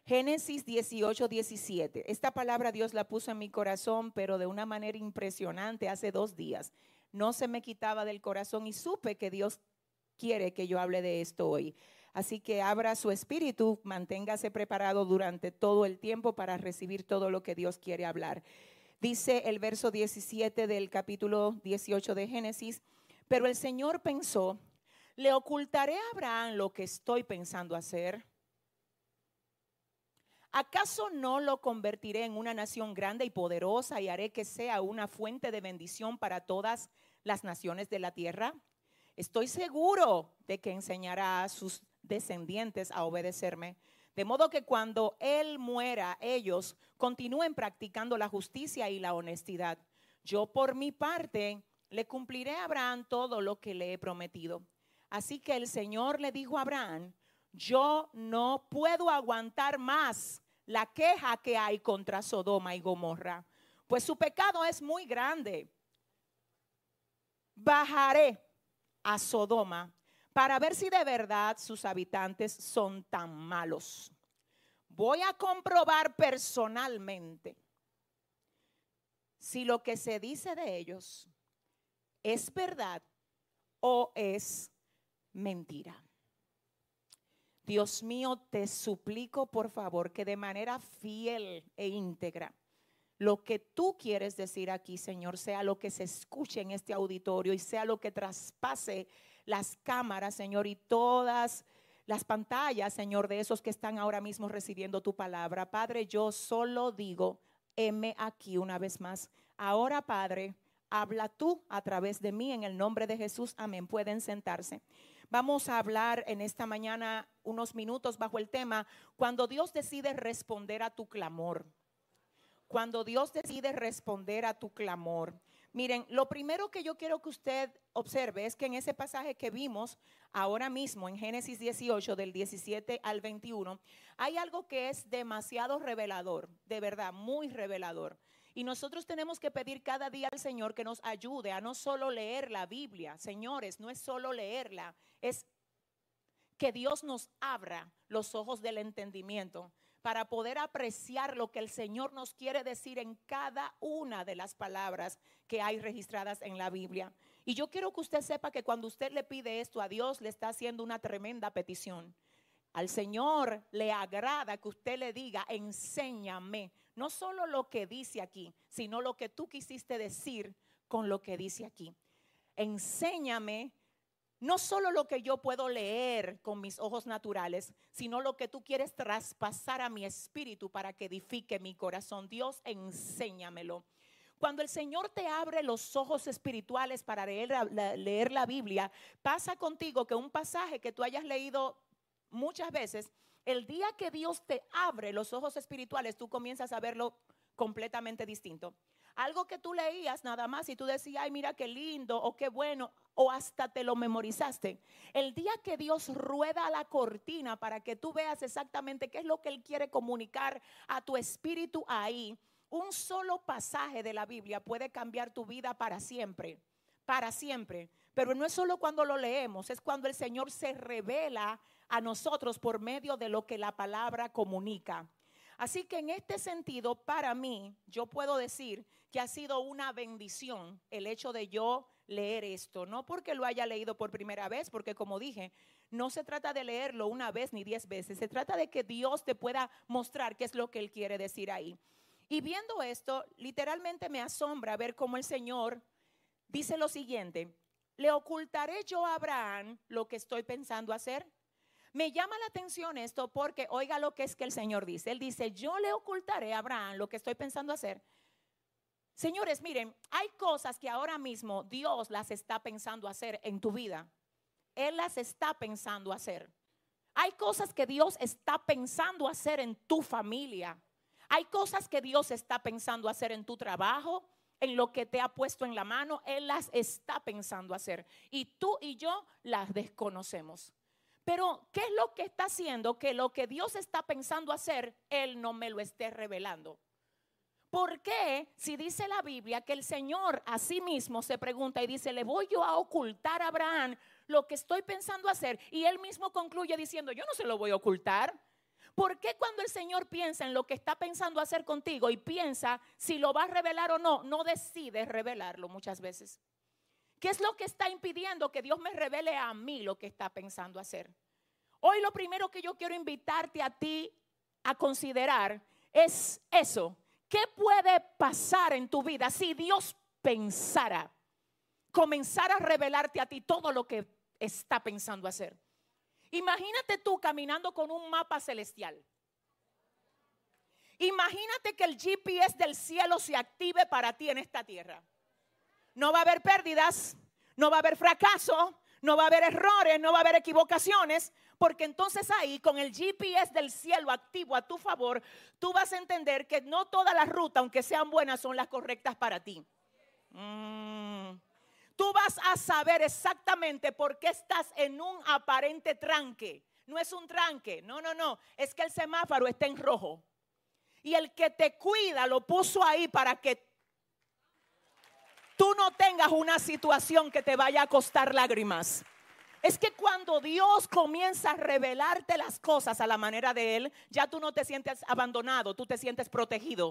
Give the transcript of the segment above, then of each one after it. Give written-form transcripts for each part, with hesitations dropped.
Génesis 18:17. Esta palabra Dios la puso en mi corazón, pero de una manera impresionante hace 2 días. No se me quitaba del corazón y supe que Dios quiere que yo hable de esto hoy. Así que abra su espíritu, manténgase preparado durante todo el tiempo para recibir todo lo que Dios quiere hablar. Dice el verso 17 del capítulo 18 de Génesis: pero el Señor pensó, ¿le ocultaré a Abraham lo que estoy pensando hacer? ¿Acaso no lo convertiré en una nación grande y poderosa y haré que sea una fuente de bendición para todas las naciones de la tierra? Estoy seguro de que enseñará a sus descendientes a obedecerme, de modo que cuando él muera, ellos continúen practicando la justicia y la honestidad. Yo por mi parte le cumpliré a Abraham todo lo que le he prometido. Así que el Señor le dijo a Abraham: yo no puedo aguantar más la queja que hay contra Sodoma y Gomorra, pues su pecado es muy grande. Bajaré a Sodoma para ver si de verdad sus habitantes son tan malos. Voy a comprobar personalmente si lo que se dice de ellos es verdad o es mentira. Dios mío, te suplico por favor que de manera fiel e íntegra lo que tú quieres decir aquí, Señor, sea lo que se escuche en este auditorio y sea lo que traspase las cámaras, Señor, y todas las pantallas, Señor, de esos que están ahora mismo recibiendo tu palabra. Padre, yo solo digo, heme aquí una vez más. Ahora, Padre, habla tú a través de mí en el nombre de Jesús. Amén. Pueden sentarse. Vamos a hablar en esta mañana unos minutos bajo el tema: cuando Dios decide responder a tu clamor. Cuando Dios decide responder a tu clamor. Miren, lo primero que yo quiero que usted observe es que en ese pasaje que vimos ahora mismo en Génesis 18 del 17 al 21, hay algo que es demasiado revelador, de verdad, muy revelador. Y nosotros tenemos que pedir cada día al Señor que nos ayude a no solo leer la Biblia. Señores, no es solo leerla, es que Dios nos abra los ojos del entendimiento para poder apreciar lo que el Señor nos quiere decir en cada una de las palabras que hay registradas en la Biblia. Y yo quiero que usted sepa que cuando usted le pide esto a Dios, le está haciendo una tremenda petición. Al Señor le agrada que usted le diga: enséñame, no solo lo que dice aquí, sino lo que tú quisiste decir con lo que dice aquí. Enséñame no solo lo que yo puedo leer con mis ojos naturales, sino lo que tú quieres traspasar a mi espíritu para que edifique mi corazón. Dios, enséñamelo. Cuando el Señor te abre los ojos espirituales para leer la Biblia, pasa contigo que un pasaje que tú hayas leído muchas veces, el día que Dios te abre los ojos espirituales, tú comienzas a verlo completamente distinto. Algo que tú leías nada más y tú decías: ay, mira qué lindo o qué bueno, o hasta te lo memorizaste. El día que Dios rueda la cortina para que tú veas exactamente qué es lo que Él quiere comunicar a tu espíritu ahí, un solo pasaje de la Biblia puede cambiar tu vida para siempre, para siempre. Pero no es solo cuando lo leemos, es cuando el Señor se revela a nosotros por medio de lo que la palabra comunica. Así que en este sentido, para mí, yo puedo decir que ha sido una bendición el hecho de yo leer esto. No porque lo haya leído por primera vez, porque como dije, no se trata de leerlo una vez ni 10 veces. Se trata de que Dios te pueda mostrar qué es lo que Él quiere decir ahí. Y viendo esto, literalmente me asombra ver cómo el Señor dice lo siguiente: ¿le ocultaré yo a Abraham lo que estoy pensando hacer? Me llama la atención esto porque oiga lo que es que el Señor dice. Él dice: yo le ocultaré a Abraham lo que estoy pensando hacer. Señores, miren, hay cosas que ahora mismo Dios las está pensando hacer en tu vida. Él las está pensando hacer. Hay cosas que Dios está pensando hacer en tu familia. Hay cosas que Dios está pensando hacer en tu trabajo, en lo que te ha puesto en la mano. Él las está pensando hacer. Y tú y yo las desconocemos. Pero, ¿qué es lo que está haciendo? Que lo que Dios está pensando hacer, Él no me lo esté revelando. ¿Por qué? Si dice la Biblia que el Señor a sí mismo se pregunta y dice: ¿le voy yo a ocultar a Abraham lo que estoy pensando hacer? Y Él mismo concluye diciendo: yo no se lo voy a ocultar. ¿Por qué cuando el Señor piensa en lo que está pensando hacer contigo y piensa si lo va a revelar o no, no decide revelarlo muchas veces? ¿Qué es lo que está impidiendo que Dios me revele a mí lo que está pensando hacer? Hoy lo primero que yo quiero invitarte a ti a considerar es eso. ¿Qué puede pasar en tu vida si Dios comenzara a revelarte a ti todo lo que está pensando hacer? Imagínate tú caminando con un mapa celestial. Imagínate que el GPS del cielo se active para ti en esta tierra. No va a haber pérdidas, no va a haber fracaso, no va a haber errores, no va a haber equivocaciones, porque entonces ahí con el GPS del cielo activo a tu favor, tú vas a entender que no todas las rutas, aunque sean buenas, son las correctas para ti. Tú vas a saber exactamente por qué estás en un aparente tranque. No es un tranque, no, es que el semáforo está en rojo. Y el que te cuida lo puso ahí para que tú no tengas una situación que te vaya a costar lágrimas. Es que cuando Dios comienza a revelarte las cosas a la manera de Él, ya tú no te sientes abandonado, tú te sientes protegido.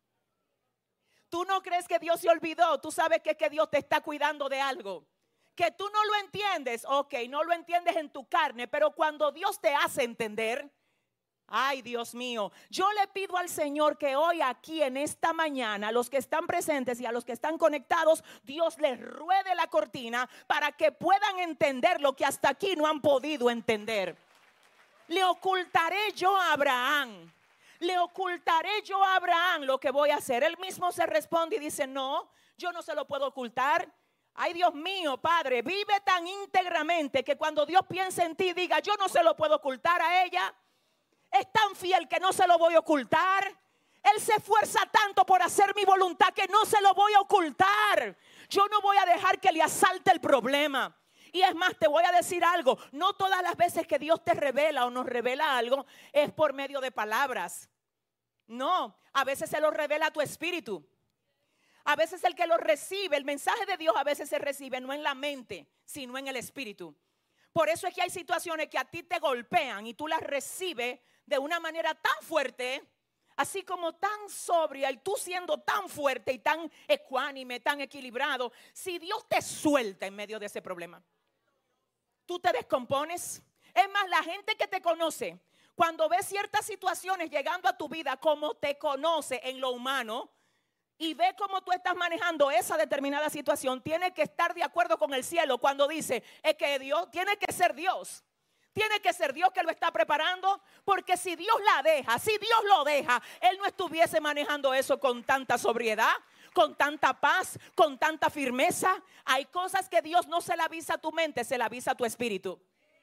Tú no crees que Dios se olvidó, tú sabes que Dios te está cuidando de algo. Que tú no lo entiendes, ok, no lo entiendes en tu carne, pero cuando Dios te hace entender, ay, Dios mío, yo le pido al Señor que hoy aquí en esta mañana, a los que están presentes y a los que están conectados, Dios les ruede la cortina para que puedan entender lo que hasta aquí no han podido entender. Le ocultaré yo a Abraham. Le ocultaré yo a Abraham lo que voy a hacer. Él mismo se responde y dice, no, yo no se lo puedo ocultar. Ay, Dios mío, Padre, vive tan íntegramente que cuando Dios piense en ti diga, yo no se lo puedo ocultar a ella. Es tan fiel que no se lo voy a ocultar. Él se esfuerza tanto por hacer mi voluntad que no se lo voy a ocultar. Yo no voy a dejar que le asalte el problema. Y es más, te voy a decir algo. No todas las veces que Dios te revela o nos revela algo es por medio de palabras. No, a veces se lo revela a tu espíritu. A veces el que lo recibe, el mensaje de Dios a veces se recibe no en la mente, sino en el espíritu. Por eso es que hay situaciones que a ti te golpean y tú las recibes de una manera tan fuerte, así como tan sobria, y tú siendo tan fuerte y tan ecuánime, tan equilibrado. Si Dios te suelta en medio de ese problema, tú te descompones. Es más, la gente que te conoce, cuando ve ciertas situaciones llegando a tu vida, como te conoce en lo humano y ve cómo tú estás manejando esa determinada situación, tiene que estar de acuerdo con el cielo cuando dice, es que Dios, tiene que ser Dios. Tiene que ser Dios que lo está preparando, porque si Dios la deja, si Dios lo deja, Él no estuviese manejando eso con tanta sobriedad, con tanta paz, con tanta firmeza. Hay cosas que Dios no se le avisa a tu mente, se le avisa a tu espíritu.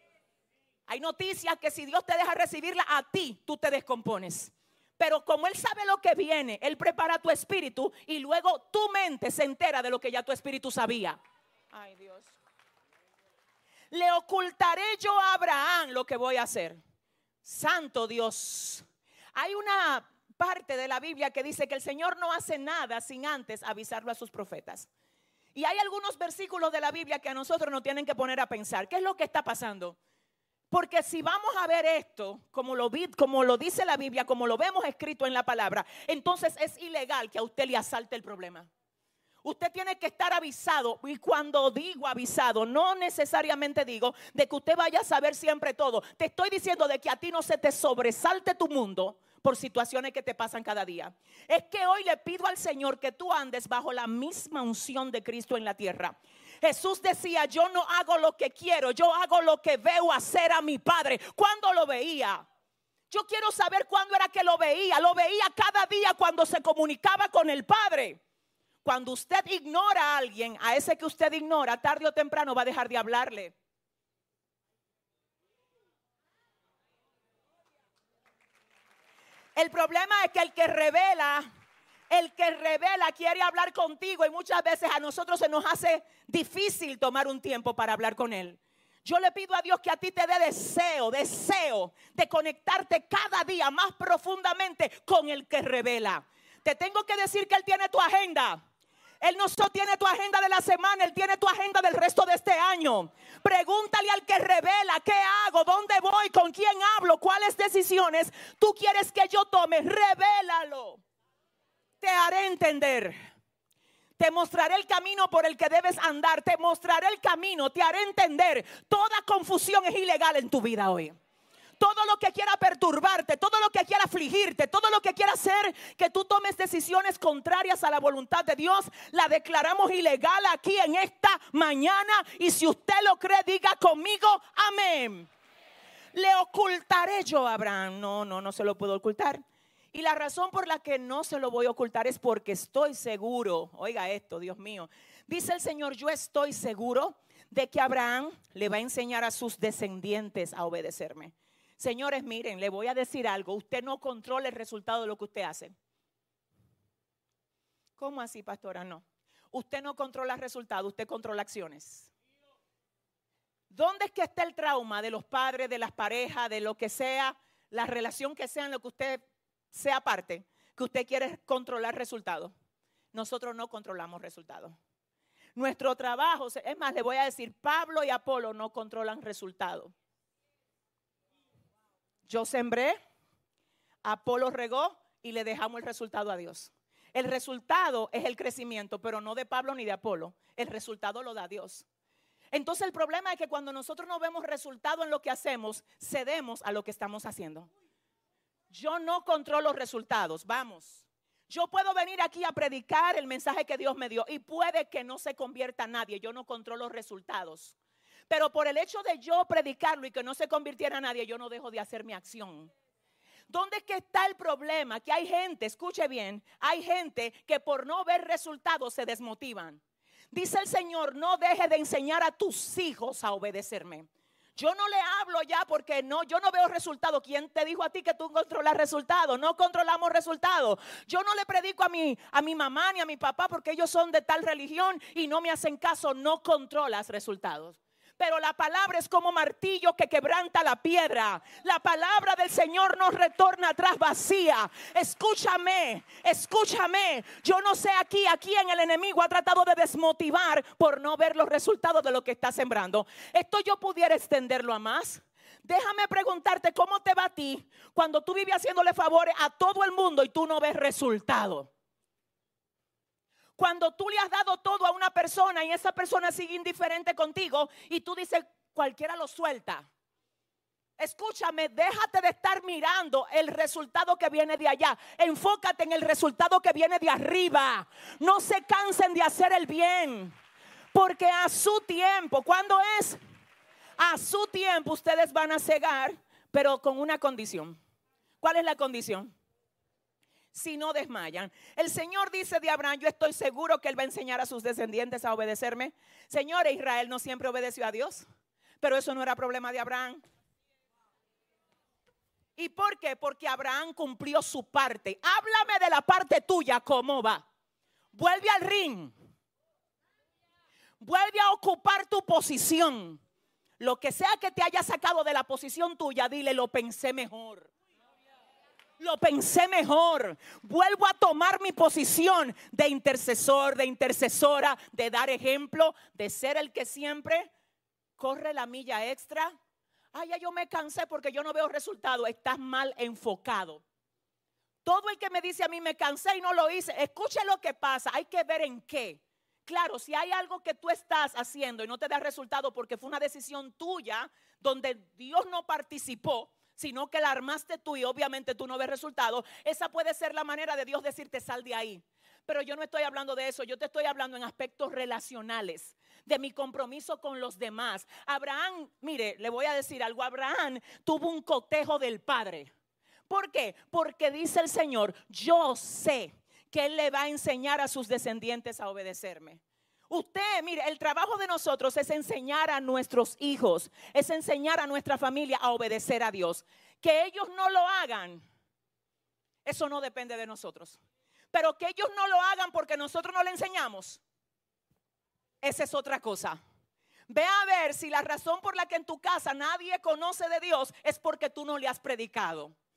Hay noticias que si Dios te deja recibirla a ti, tú te descompones. Pero como Él sabe lo que viene, Él prepara tu espíritu y luego tu mente se entera de lo que ya tu espíritu sabía. Ay, Dios. Le ocultaré yo a Abraham lo que voy a hacer. Santo Dios. Hay una parte de la Biblia que dice que el Señor no hace nada sin antes avisarlo a sus profetas. Y hay algunos versículos de la Biblia que a nosotros nos tienen que poner a pensar. ¿Qué es lo que está pasando? Porque si vamos a ver esto, como lo dice la Biblia, como lo vemos escrito en la palabra, entonces es ilegal que a usted le asalte el problema. Usted tiene que estar avisado, y cuando digo avisado, no necesariamente digo de que usted vaya a saber siempre todo. Te estoy diciendo de que a ti no se te sobresalte tu mundo por situaciones que te pasan cada día. Es que hoy le pido al Señor que tú andes bajo la misma unción de Cristo en la tierra. Jesús decía, yo no hago lo que quiero, yo hago lo que veo hacer a mi Padre. ¿Cuándo lo veía? Yo quiero saber cuándo era que lo veía. Lo veía cada día cuando se comunicaba con el Padre. Cuando usted ignora a alguien, a ese que usted ignora, tarde o temprano va a dejar de hablarle. El problema es que el que revela quiere hablar contigo y muchas veces a nosotros se nos hace difícil tomar un tiempo para hablar con Él. Yo le pido a Dios que a ti te dé deseo de conectarte cada día más profundamente con el que revela. Te tengo que decir que Él tiene tu agenda. Él no solo tiene tu agenda de la semana, Él tiene tu agenda del resto de este año. Pregúntale al que revela qué hago, dónde voy, con quién hablo, cuáles decisiones tú quieres que yo tome. Revélalo. Te haré entender. Te mostraré el camino por el que debes andar. Te mostraré el camino, te haré entender. Toda confusión es ilegal en tu vida hoy. Todo lo que quiera perturbarte, todo lo que quiera afligirte, todo lo que quiera hacer que tú tomes decisiones contrarias a la voluntad de Dios, la declaramos ilegal aquí en esta mañana. Y si usted lo cree, diga conmigo, amén. Le ocultaré yo a Abraham. No se lo puedo ocultar. Y la razón por la que no se lo voy a ocultar es porque estoy seguro. Oiga esto, Dios mío. Dice el Señor, yo estoy seguro de que Abraham le va a enseñar a sus descendientes a obedecerme. Señores, miren, le voy a decir algo. Usted no controla el resultado de lo que usted hace. ¿Cómo así, pastora? No. Usted no controla el resultado, usted controla acciones. ¿Dónde es que está el trauma de los padres, de las parejas, de lo que sea, la relación que sea en lo que usted sea parte, que usted quiere controlar resultados? Nosotros no controlamos resultados. Nuestro trabajo, es más, le voy a decir, Pablo y Apolo no controlan resultados. Yo sembré, Apolo regó y le dejamos el resultado a Dios. El resultado es el crecimiento, pero no de Pablo ni de Apolo. El resultado lo da Dios. Entonces el problema es que cuando nosotros no vemos resultado en lo que hacemos, cedemos a lo que estamos haciendo. Yo no controlo resultados, vamos. Yo puedo venir aquí a predicar el mensaje que Dios me dio y puede que no se convierta en nadie. Yo no controlo resultados. Pero por el hecho de yo predicarlo y que no se convirtiera en nadie, yo no dejo de hacer mi acción. ¿Dónde es que está el problema? Que hay gente, escuche bien, hay gente que por no ver resultados se desmotivan. Dice el Señor, no dejes de enseñar a tus hijos a obedecerme. Yo no le hablo ya porque yo no veo resultados. ¿Quién te dijo a ti que tú controlas resultados? No controlamos resultados. Yo no le predico a mi mamá ni a mi papá porque ellos son de tal religión y no me hacen caso. No controlas resultados. Pero la palabra es como martillo que quebranta la piedra. La palabra del Señor no retorna atrás vacía. Escúchame, escúchame. Yo no sé a quién el enemigo ha tratado de desmotivar por no ver los resultados de lo que está sembrando. Esto yo pudiera extenderlo a más. Déjame preguntarte cómo te va a ti cuando tú vives haciéndole favores a todo el mundo y tú no ves resultados. Cuando tú le has dado todo a una persona y esa persona sigue indiferente contigo y tú dices, cualquiera lo suelta. Escúchame, déjate de estar mirando el resultado que viene de allá. Enfócate en el resultado que viene de arriba. No se cansen de hacer el bien, porque a su tiempo, ¿cuándo es? A su tiempo ustedes van a cegar, pero con una condición. ¿Cuál es la condición? Si no desmayan. El Señor dice de Abraham, yo estoy seguro que Él va a enseñar a sus descendientes a obedecerme. Señores, Israel no siempre obedeció a Dios, pero eso no era problema de Abraham. ¿Y por qué? Porque Abraham cumplió su parte. Háblame de la parte tuya, ¿cómo va? Vuelve al ring. Vuelve a ocupar tu posición. Lo que sea que te haya sacado de la posición tuya, dile, lo pensé mejor. Lo pensé mejor. Vuelvo a tomar mi posición de intercesor, de intercesora, de dar ejemplo, de ser el que siempre corre la milla extra. Ay, ya yo me cansé porque yo no veo resultado. Estás mal enfocado. Todo el que me dice a mí me cansé y no lo hice, escuche lo que pasa. Hay que ver en qué. Claro, si hay algo que tú estás haciendo y no te da resultado porque fue una decisión tuya donde Dios no participó, sino que la armaste tú y obviamente tú no ves resultado, esa puede ser la manera de Dios decirte sal de ahí. Pero yo no estoy hablando de eso, yo te estoy hablando en aspectos relacionales, de mi compromiso con los demás. Abraham, mire, le voy a decir algo, Abraham tuvo un cotejo del Padre. ¿Por qué? Porque dice el Señor, yo sé que Él le va a enseñar a sus descendientes a obedecerme. Usted, mire, el trabajo de nosotros es enseñar a nuestros hijos, es enseñar a nuestra familia a obedecer a Dios. Que ellos no lo hagan, eso no depende de nosotros. Pero que ellos no lo hagan porque nosotros no le enseñamos, esa es otra cosa. Ve a ver si la razón por la que en tu casa nadie conoce de Dios es porque tú no le has predicado.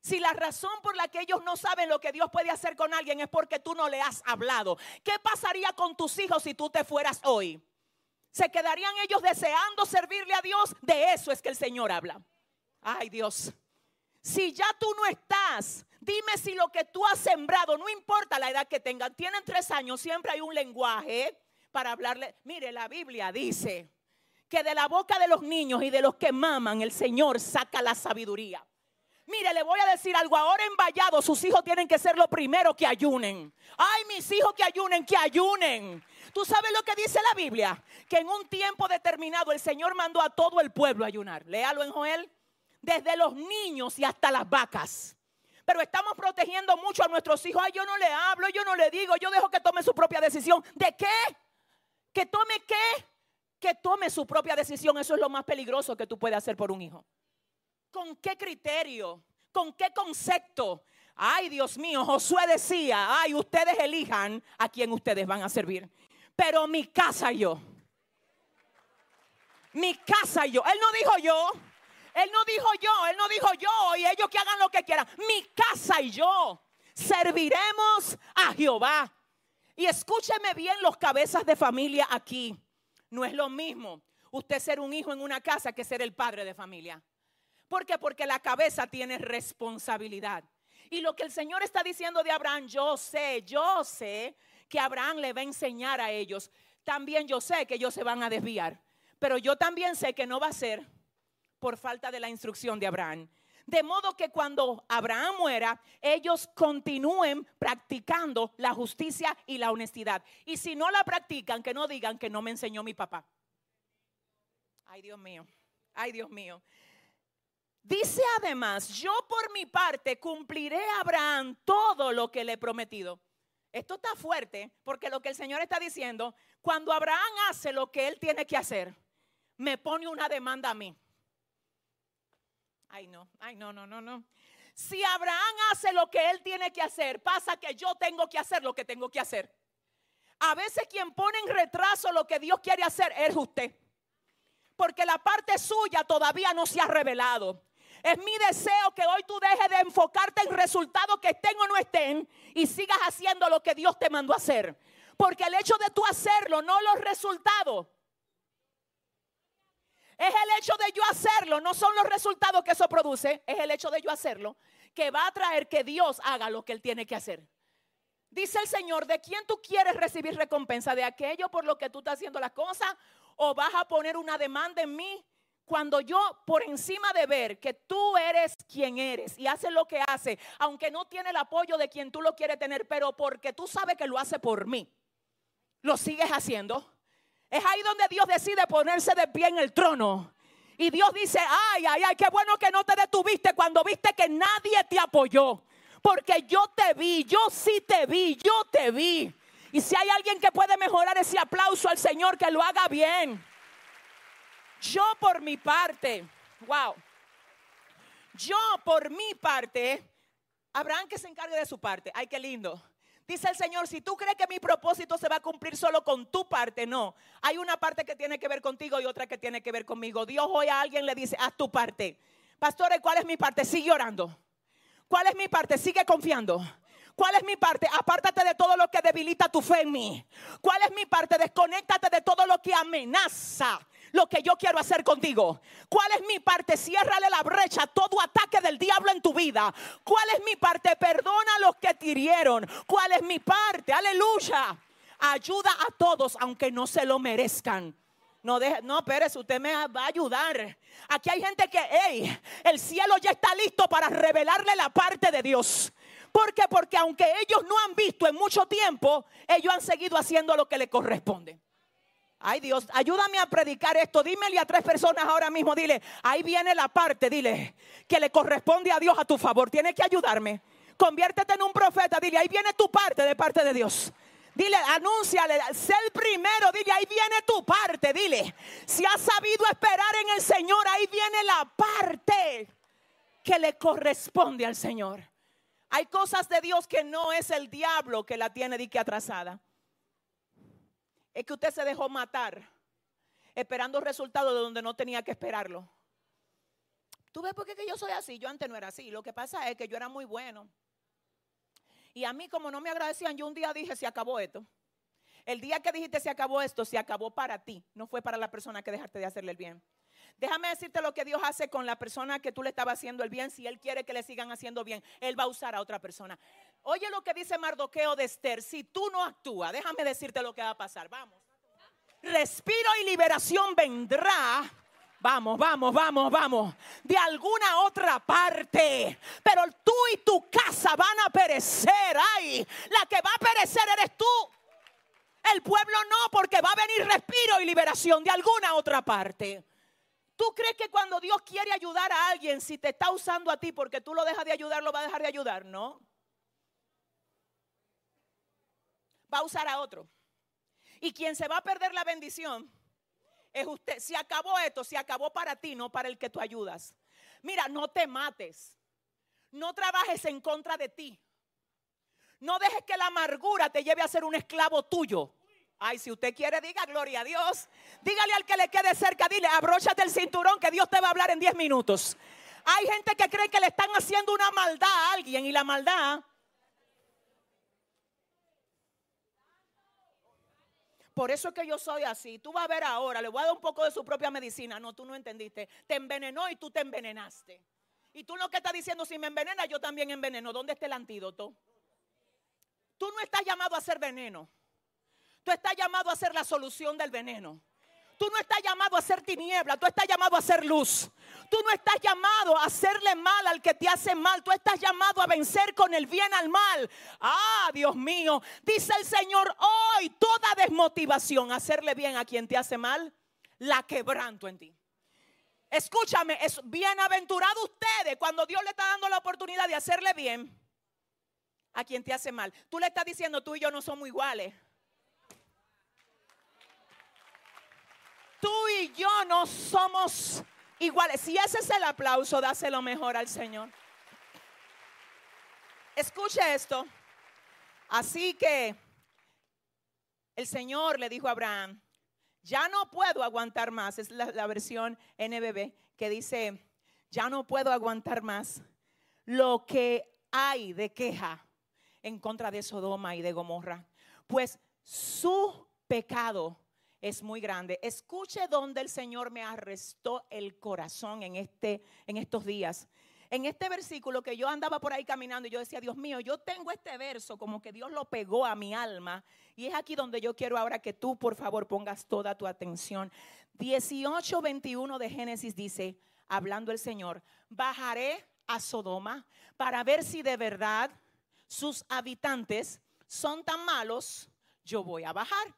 Si la razón por la que ellos no saben lo que Dios puede hacer con alguien es porque tú no le has hablado. ¿Qué pasaría con tus hijos si tú te fueras hoy? ¿Se quedarían ellos deseando servirle a Dios? De eso es que el Señor habla. Ay, Dios. Si ya tú no estás, dime si lo que tú has sembrado, no importa la edad que tengan, tienen 3 años, siempre hay un lenguaje para hablarle. Mire, la Biblia dice que de la boca de los niños y de los que maman, el Señor saca la sabiduría. Mire, le voy a decir algo. Ahora en Vallado sus hijos tienen que ser lo primero que ayunen. Ay, mis hijos que ayunen, que ayunen. ¿Tú sabes lo que dice la Biblia? Que en un tiempo determinado el Señor mandó a todo el pueblo a ayunar. Léalo en Joel. Desde los niños y hasta las vacas. Pero estamos protegiendo mucho a nuestros hijos. Ay, yo no le hablo, yo no le digo, yo dejo que tome su propia decisión. ¿De qué? ¿Que tome qué? Que tome su propia decisión. Eso es lo más peligroso que tú puedes hacer por un hijo. ¿Con qué criterio? ¿Con qué concepto? Ay, Dios mío, Josué decía, ay, ustedes elijan a quién ustedes van a servir. Pero mi casa y yo. Mi casa y yo. Él no dijo yo. Él no dijo yo. Él no dijo yo. Y ellos que hagan lo que quieran. Mi casa y yo serviremos a Jehová. Y escúcheme bien los cabezas de familia aquí. No es lo mismo usted ser un hijo en una casa que ser el padre de familia. ¿Por qué? Porque la cabeza tiene responsabilidad. Y lo que el Señor está diciendo de Abraham, yo sé que Abraham le va a enseñar a ellos. También yo sé que ellos se van a desviar. Pero yo también sé que no va a ser por falta de la instrucción de Abraham. De modo que cuando Abraham muera, ellos continúen practicando la justicia y la honestidad. Y si no la practican, que no digan que no me enseñó mi papá. Ay, Dios mío. Ay, Dios mío. Dice además, yo por mi parte cumpliré a Abraham todo lo que le he prometido. Esto está fuerte porque lo que el Señor está diciendo, cuando Abraham hace lo que él tiene que hacer, me pone una demanda a mí. Ay, no. Si Abraham hace lo que él tiene que hacer, pasa que yo tengo que hacer lo que tengo que hacer. A veces quien pone en retraso lo que Dios quiere hacer es usted. Porque la parte suya todavía no se ha revelado. Es mi deseo que hoy tú dejes de enfocarte en resultados que estén o no estén y sigas haciendo lo que Dios te mandó a hacer. Porque el hecho de tú hacerlo, no los resultados. Es el hecho de yo hacerlo, no son los resultados que eso produce. Es el hecho de yo hacerlo que va a traer que Dios haga lo que Él tiene que hacer. Dice el Señor, ¿de quién tú quieres recibir recompensa? ¿De aquello por lo que tú estás haciendo las cosas? ¿O vas a poner una demanda en mí? Cuando yo, por encima de ver que tú eres quien eres y haces lo que hace, aunque no tiene el apoyo de quien tú lo quieres tener, pero porque tú sabes que lo hace por mí, lo sigues haciendo. Es ahí donde Dios decide ponerse de pie en el trono. Y Dios dice, ay, qué bueno que no te detuviste cuando viste que nadie te apoyó. Porque yo te vi, yo sí te vi, yo te vi. Y si hay alguien que puede mejorar ese aplauso al Señor, que lo haga bien. Yo por mi parte, wow. Yo por mi parte, Abraham que se encargue de su parte. Ay, qué lindo. Dice el Señor, si tú crees que mi propósito se va a cumplir solo con tu parte, no. Hay una parte que tiene que ver contigo y otra que tiene que ver conmigo. Dios hoy a alguien le dice, haz tu parte. Pastores, ¿cuál es mi parte? Sigue orando. ¿Cuál es mi parte? Sigue confiando. ¿Cuál es mi parte? Apártate de todo lo que debilita tu fe en mí. ¿Cuál es mi parte? Desconéctate de todo lo que amenaza lo que yo quiero hacer contigo. ¿Cuál es mi parte? Ciérrale la brecha a todo ataque del diablo en tu vida. ¿Cuál es mi parte? Perdona a los que te hirieron. ¿Cuál es mi parte? Aleluya. Ayuda a todos aunque no se lo merezcan. No, espérese, usted me va a ayudar. Aquí hay gente que, el cielo ya está listo para revelarle la parte de Dios. ¿Por qué? Porque aunque ellos no han visto en mucho tiempo, ellos han seguido haciendo lo que le corresponde. Ay, Dios, ayúdame a predicar esto. Dímele a 3 personas ahora mismo, dile, ahí viene la parte, dile, que le corresponde a Dios a tu favor. Tienes que ayudarme. Conviértete en un profeta, dile, ahí viene tu parte de parte de Dios. Dile, anúnciale, sé el primero, dile, ahí viene tu parte, dile. Si has sabido esperar en el Señor, ahí viene la parte que le corresponde al Señor. Hay cosas de Dios que no es el diablo que la tiene de que atrasada. Es que usted se dejó matar esperando resultados de donde no tenía que esperarlo. ¿Tú ves por qué que yo soy así? Yo antes no era así. Lo que pasa es que yo era muy bueno. Y a mí, como no me agradecían, yo un día dije, se acabó esto. El día que dijiste se acabó esto, se acabó para ti. No fue para la persona que dejaste de hacerle el bien. Déjame decirte lo que Dios hace con la persona que tú le estabas haciendo el bien. Si Él quiere que le sigan haciendo bien, Él va a usar a otra persona. Oye lo que dice Mardoqueo de Esther. Si tú no actúas, déjame decirte lo que va a pasar. Vamos. Respiro y liberación vendrá. Vamos, vamos, vamos, vamos. De alguna otra parte. Pero tú y tu casa van a perecer. Ay, la que va a perecer eres tú. El pueblo no, porque va a venir respiro y liberación de alguna otra parte. ¿Tú crees que cuando Dios quiere ayudar a alguien, si te está usando a ti porque tú lo dejas de ayudar, lo va a dejar de ayudar? No. Va a usar a otro. Y quien se va a perder la bendición es usted. Si acabó esto, si acabó para ti, no para el que tú ayudas. Mira, no te mates. No trabajes en contra de ti. No dejes que la amargura te lleve a ser un esclavo tuyo. Ay, si usted quiere, diga gloria a Dios. Dígale al que le quede cerca, dile, abróchate el cinturón que Dios te va a hablar en 10 minutos. Hay gente que cree que le están haciendo una maldad a alguien y la maldad. Por eso es que yo soy así. Tú vas a ver ahora, le voy a dar un poco de su propia medicina. No, tú no entendiste. Te envenenó y tú te envenenaste. Y tú lo que estás diciendo, si me envenena, yo también enveneno. ¿Dónde está el antídoto? Tú no estás llamado a ser veneno. Tú estás llamado a ser la solución del veneno. Tú no estás llamado a ser tiniebla, tú estás llamado a ser luz. Tú no estás llamado a hacerle mal al que te hace mal. Tú estás llamado a vencer con el bien al mal. Ah, Dios mío, dice el Señor, hoy toda desmotivación a hacerle bien a quien te hace mal, la quebranto en ti. Escúchame, es bienaventurado ustedes cuando Dios le está dando la oportunidad de hacerle bien a quien te hace mal. Tú le estás diciendo, tú y yo no somos iguales. Tú y yo no somos iguales. Si ese es el aplauso, dáselo mejor al Señor. Escuche esto. Así que el Señor le dijo a Abraham, ya no puedo aguantar más. Es la versión NBB que dice, ya no puedo aguantar más lo que hay de queja en contra de Sodoma y de Gomorra. Pues su pecado es muy grande. Escuche donde el Señor me arrestó el corazón en estos días. En este versículo que yo andaba por ahí caminando y yo decía, Dios mío, yo tengo este verso como que Dios lo pegó a mi alma. Y es aquí donde yo quiero ahora que tú, por favor, pongas toda tu atención. 18:21 de Génesis dice, hablando el Señor, bajaré a Sodoma para ver si de verdad sus habitantes son tan malos. Yo voy a bajar.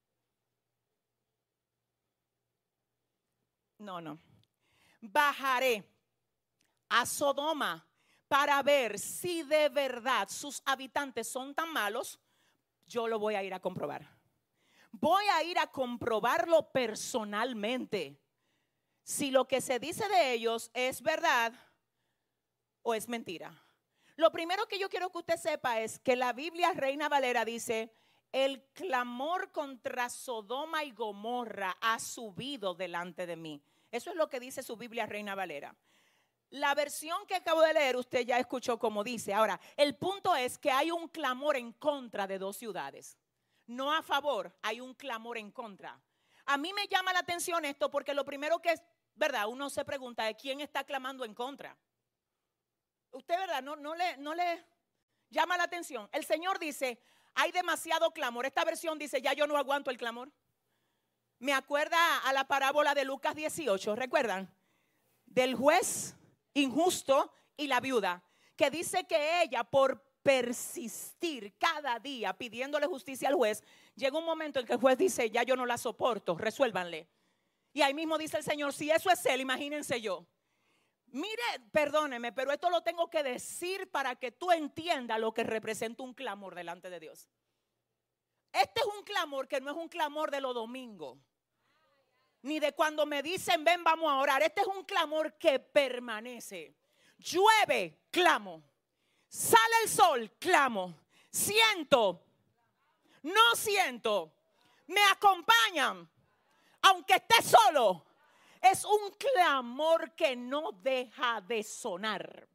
No. Bajaré a Sodoma para ver si de verdad sus habitantes son tan malos. Yo lo voy a ir a comprobar. Voy a ir a comprobarlo personalmente. Si lo que se dice de ellos es verdad o es mentira. Lo primero que yo quiero que usted sepa es que la Biblia Reina Valera dice, el clamor contra Sodoma y Gomorra ha subido delante de mí. Eso es lo que dice su Biblia Reina Valera. La versión que acabo de leer usted ya escuchó como dice. Ahora, el punto es que hay un clamor en contra de dos ciudades. No a favor, hay un clamor en contra. A mí me llama la atención esto porque lo primero que es, ¿verdad? Uno se pregunta de quién está clamando en contra. Usted, ¿verdad? No le llama la atención. El Señor dice, hay demasiado clamor. Esta versión dice, ya yo no aguanto el clamor. Me acuerda a la parábola de Lucas 18, ¿recuerdan? Del juez injusto y la viuda, que dice que ella por persistir cada día pidiéndole justicia al juez, llega un momento en que el juez dice, ya yo no la soporto, resuélvanle. Y ahí mismo dice el Señor, si eso es él, imagínense yo. Mire, perdóneme, pero esto lo tengo que decir para que tú entiendas lo que representa un clamor delante de Dios. Este es un clamor que no es un clamor de los domingos, ni de cuando me dicen ven vamos a orar. Este es un clamor que permanece. Llueve, clamo. Sale el sol, clamo. Siento, no siento. Me acompañan, aunque esté solo. Es un clamor que no deja de sonar.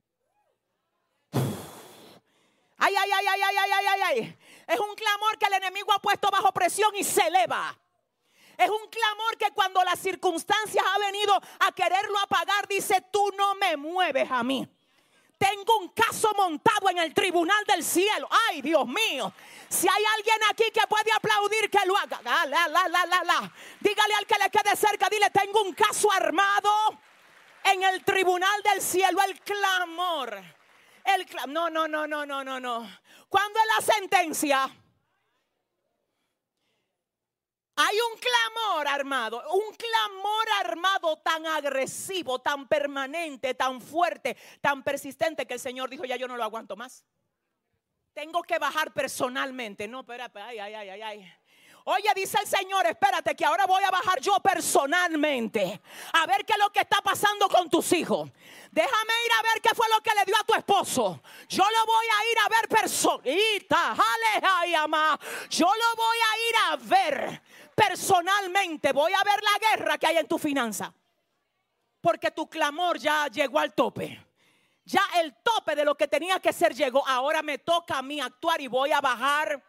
Ay, ay, ay, ay, ay, ay, ay, ay. Es un clamor que el enemigo ha puesto bajo presión y se eleva. Es un clamor que cuando las circunstancias ha venido a quererlo apagar, dice: tú no me mueves a mí. Tengo un caso montado en el tribunal del cielo. Ay, Dios mío. Si hay alguien aquí que puede aplaudir, que lo haga. Dígale al que le quede cerca, dile: tengo un caso armado en el tribunal del cielo. El clamor. No. ¿Cuándo es la sentencia? Hay un clamor armado tan agresivo, tan permanente, tan fuerte, tan persistente, que el Señor dijo: ya yo no lo aguanto más. Tengo que bajar personalmente. No, espérate, ay. Oye, dice el Señor: espérate, que ahora voy a bajar yo personalmente a ver qué es lo que está pasando con tus hijos. Déjame ir a ver qué fue lo que le dio a tu esposo. Yo lo voy a ir a ver personita. Yo lo voy a ir a ver personalmente. Voy a ver la guerra que hay en tu finanza, porque tu clamor ya llegó al tope. Ya el tope de lo que tenía que ser llegó. Ahora me toca a mí actuar y voy a bajar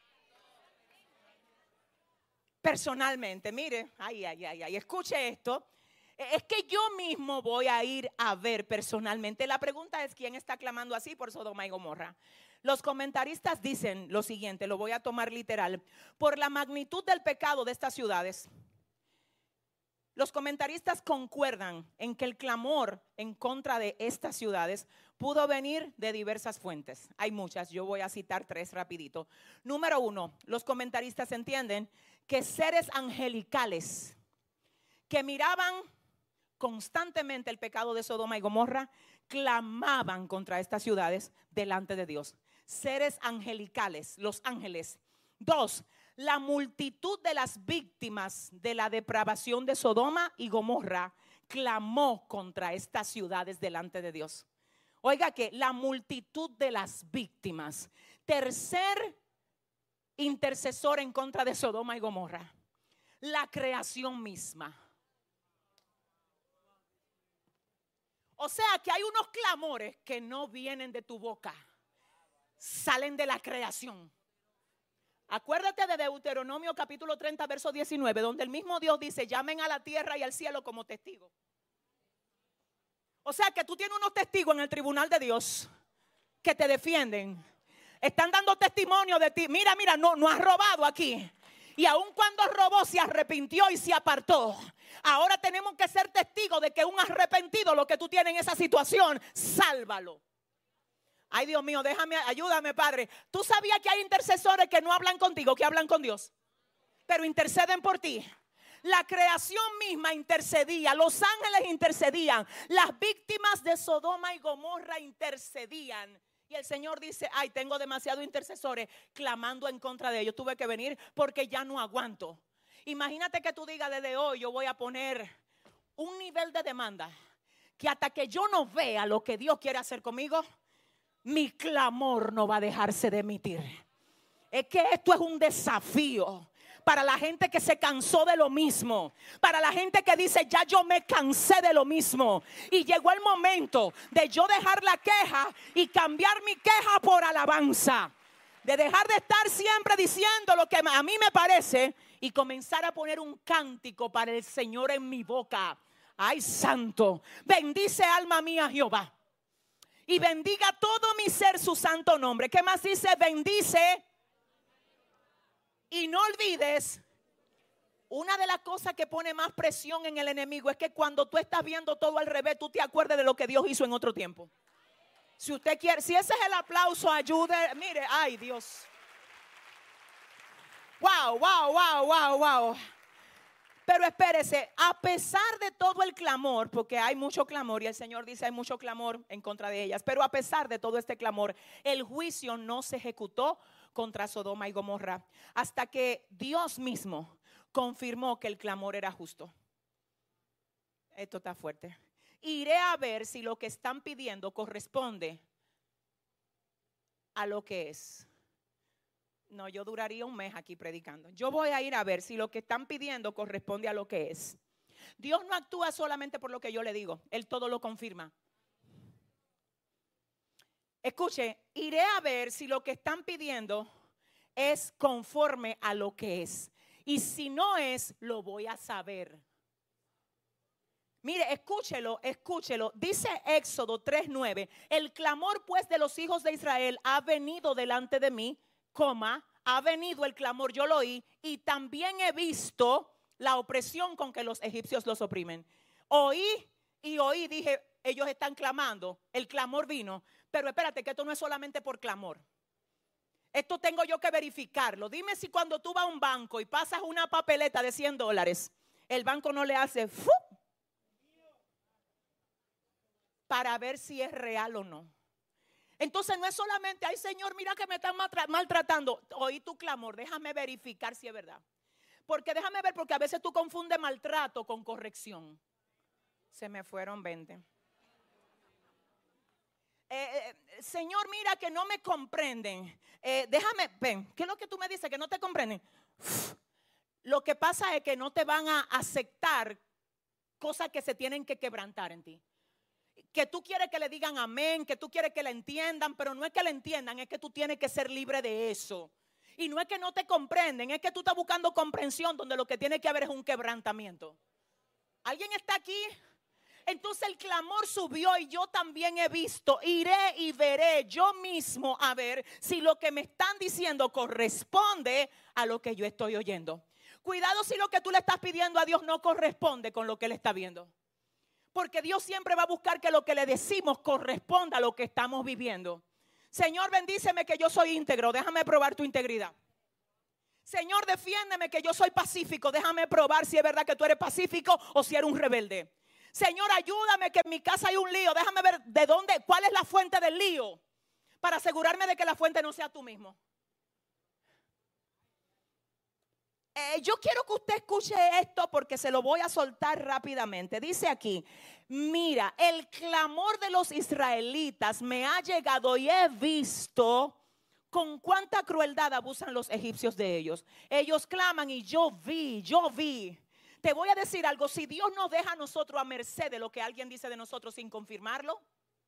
personalmente. Mire, ay, escuche esto. Es que yo mismo voy a ir a ver personalmente. La pregunta es: ¿quién está clamando así por Sodoma y Gomorra? Los comentaristas dicen lo siguiente, lo voy a tomar literal: por la magnitud del pecado de estas ciudades. Los comentaristas concuerdan en que el clamor en contra de estas ciudades pudo venir de diversas fuentes. Hay muchas, yo voy a citar 3 rapidito. Número 1, los comentaristas entienden que seres angelicales que miraban constantemente el pecado de Sodoma y Gomorra clamaban contra estas ciudades delante de Dios. Seres angelicales, los ángeles. 2, la multitud de las víctimas de la depravación de Sodoma y Gomorra clamó contra estas ciudades delante de Dios. Oiga, que la multitud de las víctimas. Tercer intercesor en contra de Sodoma y Gomorra: la creación misma. O sea que hay unos clamores que no vienen de tu boca, salen de la creación. Acuérdate de Deuteronomio capítulo 30 verso 19, donde el mismo Dios dice: llamen a la tierra y al cielo como testigos. O sea que tú tienes unos testigos en el tribunal de Dios que te defienden. Están dando testimonio de ti. Mira, no has robado aquí. Y aun cuando robó, se arrepintió y se apartó. Ahora tenemos que ser testigos de que un arrepentido, lo que tú tienes en esa situación, sálvalo. Ay, Dios mío, ayúdame, Padre. ¿Tú sabías que hay intercesores que no hablan contigo, que hablan con Dios, pero interceden por ti? La creación misma intercedía, los ángeles intercedían, las víctimas de Sodoma y Gomorra intercedían. Y el Señor dice: ay, tengo demasiados intercesores clamando en contra de ellos. Tuve que venir porque ya no aguanto. Imagínate que tú digas: desde hoy yo voy a poner un nivel de demanda que hasta que yo no vea lo que Dios quiere hacer conmigo, mi clamor no va a dejarse de emitir. Es que esto es un desafío para la gente que se cansó de lo mismo, para la gente que dice: ya yo me cansé de lo mismo y llegó el momento de yo dejar la queja y cambiar mi queja por alabanza, de dejar de estar siempre diciendo lo que a mí me parece y comenzar a poner un cántico para el Señor en mi boca. Ay, santo, bendice alma mía Jehová y bendiga todo mi ser su santo nombre. ¿Qué más dice? Bendice. Y no olvides, una de las cosas que pone más presión en el enemigo es que cuando tú estás viendo todo al revés, tú te acuerdes de lo que Dios hizo en otro tiempo. Si usted quiere, si ese es el aplauso, ayude. Mire, ay, Dios. Wow. Pero espérese, a pesar de todo el clamor, porque hay mucho clamor y el Señor dice: hay mucho clamor en contra de ellas, pero a pesar de todo este clamor, el juicio no se ejecutó contra Sodoma y Gomorra hasta que Dios mismo confirmó que el clamor era justo. Esto está fuerte. Iré a ver si lo que están pidiendo corresponde a lo que es. No, yo duraría un mes aquí predicando. Yo voy a ir a ver si lo que están pidiendo corresponde a lo que es. Dios no actúa solamente por lo que yo le digo, Él todo lo confirma. Escuche, iré a ver si lo que están pidiendo es conforme a lo que es. Y si no es, lo voy a saber. Mire, escúchelo. Dice Éxodo 3:9. El clamor pues de los hijos de Israel ha venido delante de mí, ha venido el clamor, yo lo oí, y también he visto la opresión con que los egipcios los oprimen. Oí, dije, ellos están clamando, el clamor vino. Pero espérate, que esto no es solamente por clamor. Esto tengo yo que verificarlo. Dime si cuando tú vas a un banco y pasas una papeleta de $100, el banco no le hace ¡fu! Para ver si es real o no. Entonces no es solamente, ay Señor, mira que me están maltratando. Oí tu clamor, déjame verificar si es verdad. Porque déjame ver, porque a veces tú confundes maltrato con corrección. Se me fueron 20. Señor, mira que no me comprenden. Déjame, ven, ¿qué es lo que tú me dices? Que no te comprenden. Lo que pasa es que no te van a aceptar cosas que se tienen que quebrantar en ti. Que tú quieres que le digan amén, que tú quieres que le entiendan, pero no es que le entiendan, es que tú tienes que ser libre de eso. Y no es que no te comprenden, es que tú estás buscando comprensión donde lo que tiene que haber es un quebrantamiento. ¿Alguien está aquí? Entonces el clamor subió y yo también he visto, iré y veré yo mismo a ver si lo que me están diciendo corresponde a lo que yo estoy oyendo. Cuidado si lo que tú le estás pidiendo a Dios no corresponde con lo que Él está viendo. Porque Dios siempre va a buscar que lo que le decimos corresponda a lo que estamos viviendo. Señor, bendíceme que yo soy íntegro, déjame probar tu integridad. Señor, defiéndeme que yo soy pacífico, déjame probar si es verdad que tú eres pacífico o si eres un rebelde. Señor, ayúdame que en mi casa hay un lío, déjame ver de dónde, cuál es la fuente del lío, para asegurarme de que la fuente no sea tú mismo. Yo quiero que usted escuche esto porque se lo voy a soltar rápidamente. Dice aquí, mira, el clamor de los israelitas me ha llegado y he visto con cuánta crueldad abusan los egipcios de ellos. Ellos claman y yo vi. Te voy a decir algo, si Dios nos deja a nosotros a merced de lo que alguien dice de nosotros sin confirmarlo.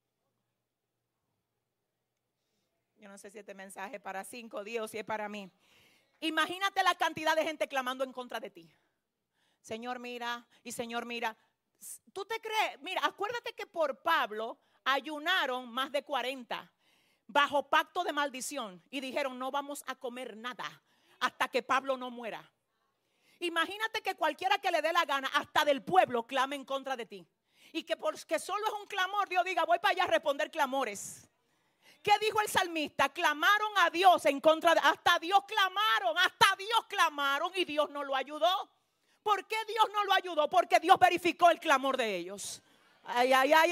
Yo no sé si este mensaje es para 5 días o si es para mí. Imagínate la cantidad de gente clamando en contra de ti. Señor, mira, y Señor, mira. ¿Tú te crees? Mira, acuérdate que por Pablo ayunaron más de 40 bajo pacto de maldición y dijeron no vamos a comer nada hasta que Pablo no muera. Imagínate que cualquiera que le dé la gana, hasta del pueblo, clame en contra de ti. Y que porque solo es un clamor, Dios diga, voy para allá a responder clamores. ¿Qué dijo el salmista? Clamaron a Dios en contra de... Hasta Dios clamaron y Dios no lo ayudó. ¿Por qué Dios no lo ayudó? Porque Dios verificó el clamor de ellos. Ay.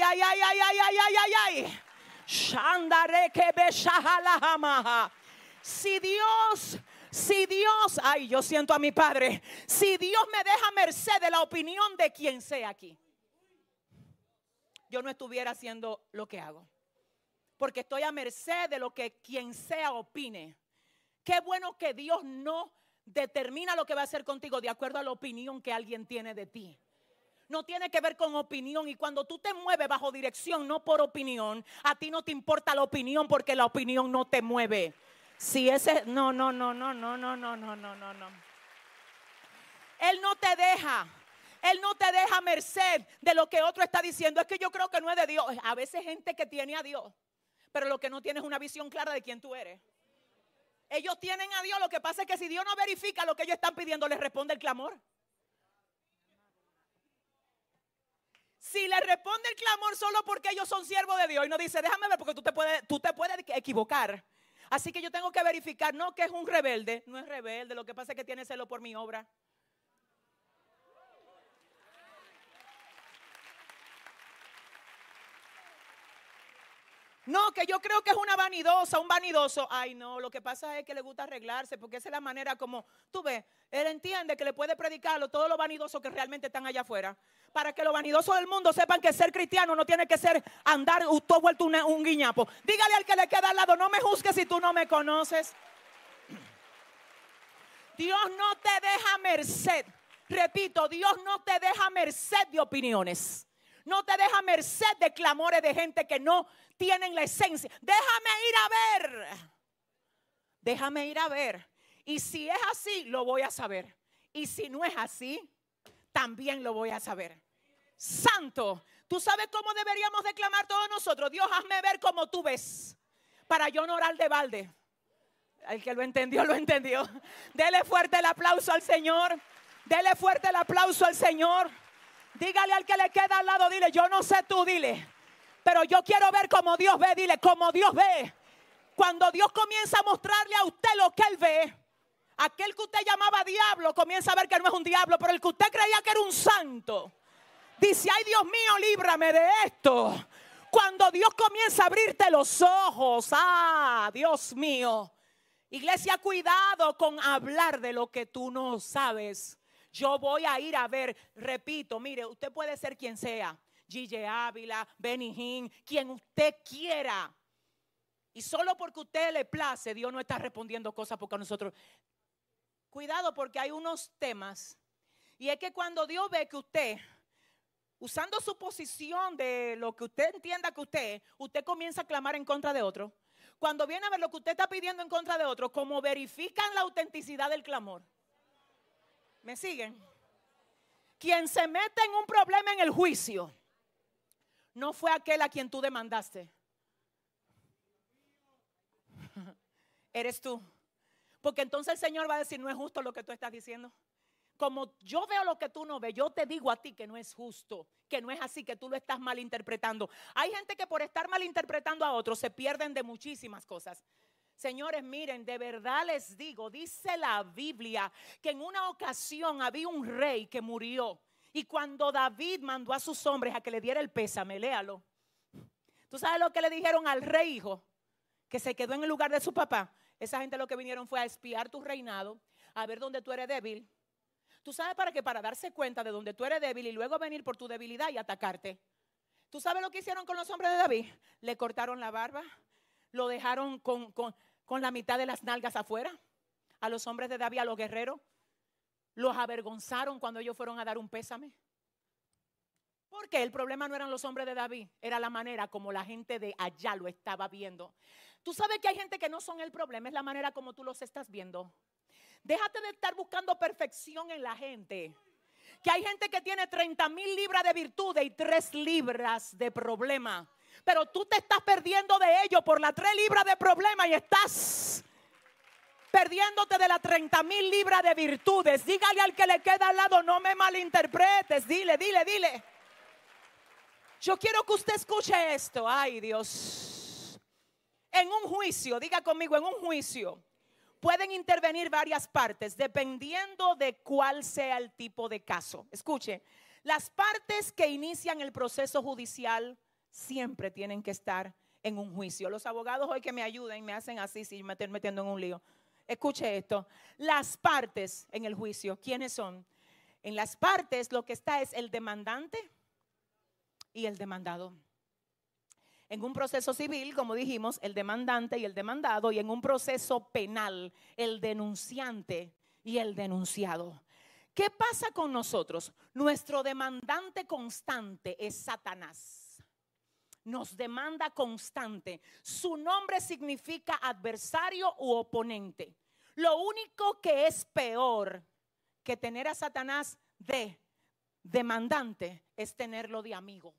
Si Dios, ay, yo siento a mi Padre. Si Dios me deja merced de la opinión de quien sea aquí, yo no estuviera haciendo lo que hago. Porque estoy a merced de lo que quien sea opine. Qué bueno que Dios no determina lo que va a hacer contigo de acuerdo a la opinión que alguien tiene de ti. No tiene que ver con opinión. Y cuando tú te mueves bajo dirección, no por opinión, a ti no te importa la opinión porque la opinión no te mueve. Si ese, no. Él no te deja. Él no te deja a merced de lo que otro está diciendo. Es que yo creo que no es de Dios. A veces hay gente que tiene a Dios, pero lo que no tiene es una visión clara de quién tú eres. Ellos tienen a Dios, lo que pasa es que si Dios no verifica lo que ellos están pidiendo, les responde el clamor. Si les responde el clamor solo porque ellos son siervos de Dios y no dice, déjame ver porque tú te puedes equivocar. Así que yo tengo que verificar, no que es un rebelde, no es rebelde, lo que pasa es que tiene celo por mi obra. No, que yo creo que es una vanidosa, un vanidoso. Ay, no, lo que pasa es que le gusta arreglarse porque esa es la manera como, tú ves, él entiende que le puede predicar todo lo vanidoso que realmente están allá afuera. Para que los vanidosos del mundo sepan que ser cristiano no tiene que ser andar todo vuelto un guiñapo. Dígale al que le queda al lado, no me juzgues si tú no me conoces. Dios no te deja merced. Repito, Dios no te deja merced de opiniones. No te deja merced de clamores de gente que no tienen la esencia. Déjame ir a ver. Déjame ir a ver. Y si es así, lo voy a saber. Y si no es así, también lo voy a saber. Santo, ¿tú sabes cómo deberíamos declamar todos nosotros? Dios, hazme ver como tú ves, para yo no orar de balde. El que lo entendió, lo entendió. Dele fuerte el aplauso al Señor. Dele fuerte el aplauso al Señor. Dígale al que le queda al lado, dile, yo no sé tú, dile, pero yo quiero ver como Dios ve, dile, como Dios ve. Cuando Dios comienza a mostrarle a usted lo que Él ve, aquel que usted llamaba diablo comienza a ver que no es un diablo, pero el que usted creía que era un santo, dice, ay Dios mío, líbrame de esto. Cuando Dios comienza a abrirte los ojos, Dios mío. Iglesia, cuidado con hablar de lo que tú no sabes. Yo voy a ir a ver, repito, mire, usted puede ser quien sea, Gille Ávila, Benny Hinn, quien usted quiera. Y solo porque a usted le place, Dios no está respondiendo cosas porque a nosotros. Cuidado, porque hay unos temas. Y es que cuando Dios ve que usted, usando su posición de lo que usted entienda que usted comienza a clamar en contra de otro. Cuando viene a ver lo que usted está pidiendo en contra de otro, como verifican la autenticidad del clamor. ¿Me siguen? Quien se mete en un problema en el juicio no fue aquel a quien tú demandaste. Eres tú. Porque entonces el Señor va a decir, no es justo lo que tú estás diciendo. Como yo veo lo que tú no ves, yo te digo a ti que no es justo, que no es así, que tú lo estás malinterpretando. Hay gente que por estar malinterpretando a otros se pierden de muchísimas cosas. Señores, miren, de verdad les digo, dice la Biblia que en una ocasión había un rey que murió. Y cuando David mandó a sus hombres a que le diera el pésame, léalo. ¿Tú sabes lo que le dijeron al rey hijo? Que se quedó en el lugar de su papá. Esa gente lo que vinieron fue a espiar tu reinado, a ver dónde tú eres débil. ¿Tú sabes para qué? Para darse cuenta de dónde tú eres débil y luego venir por tu debilidad y atacarte. ¿Tú sabes lo que hicieron con los hombres de David? Le cortaron la barba, lo dejaron con la mitad de las nalgas afuera. A los hombres de David, a los guerreros, los avergonzaron cuando ellos fueron a dar un pésame. Porque el problema no eran los hombres de David, era la manera como la gente de allá lo estaba viendo. Tú sabes que hay gente que no son el problema, es la manera como tú los estás viendo. Déjate de estar buscando perfección en la gente. Que hay gente que tiene 30,000 libras de virtudes y 3 libras de problema. Pero tú te estás perdiendo de ello por las 3 libras de problema y estás perdiéndote de las 30,000 libras de virtudes. Dígale al que le queda al lado, no me malinterpretes. Dile. Yo quiero que usted escuche esto. Ay, Dios. En un juicio, diga conmigo, en un juicio pueden intervenir varias partes dependiendo de cuál sea el tipo de caso. Escuche, las partes que inician el proceso judicial siempre tienen que estar en un juicio. Los abogados hoy que me ayuden me hacen así si me estoy metiendo en un lío. Escuche esto, las partes en el juicio, ¿quiénes son? En las partes lo que está es el demandante y el demandado. En un proceso civil, como dijimos, el demandante y el demandado, y en un proceso penal, el denunciante y el denunciado. ¿Qué pasa con nosotros? Nuestro demandante constante es Satanás. Nos demanda constante. Su nombre significa adversario u oponente. Lo único que es peor que tener a Satanás de demandante es tenerlo de amigo.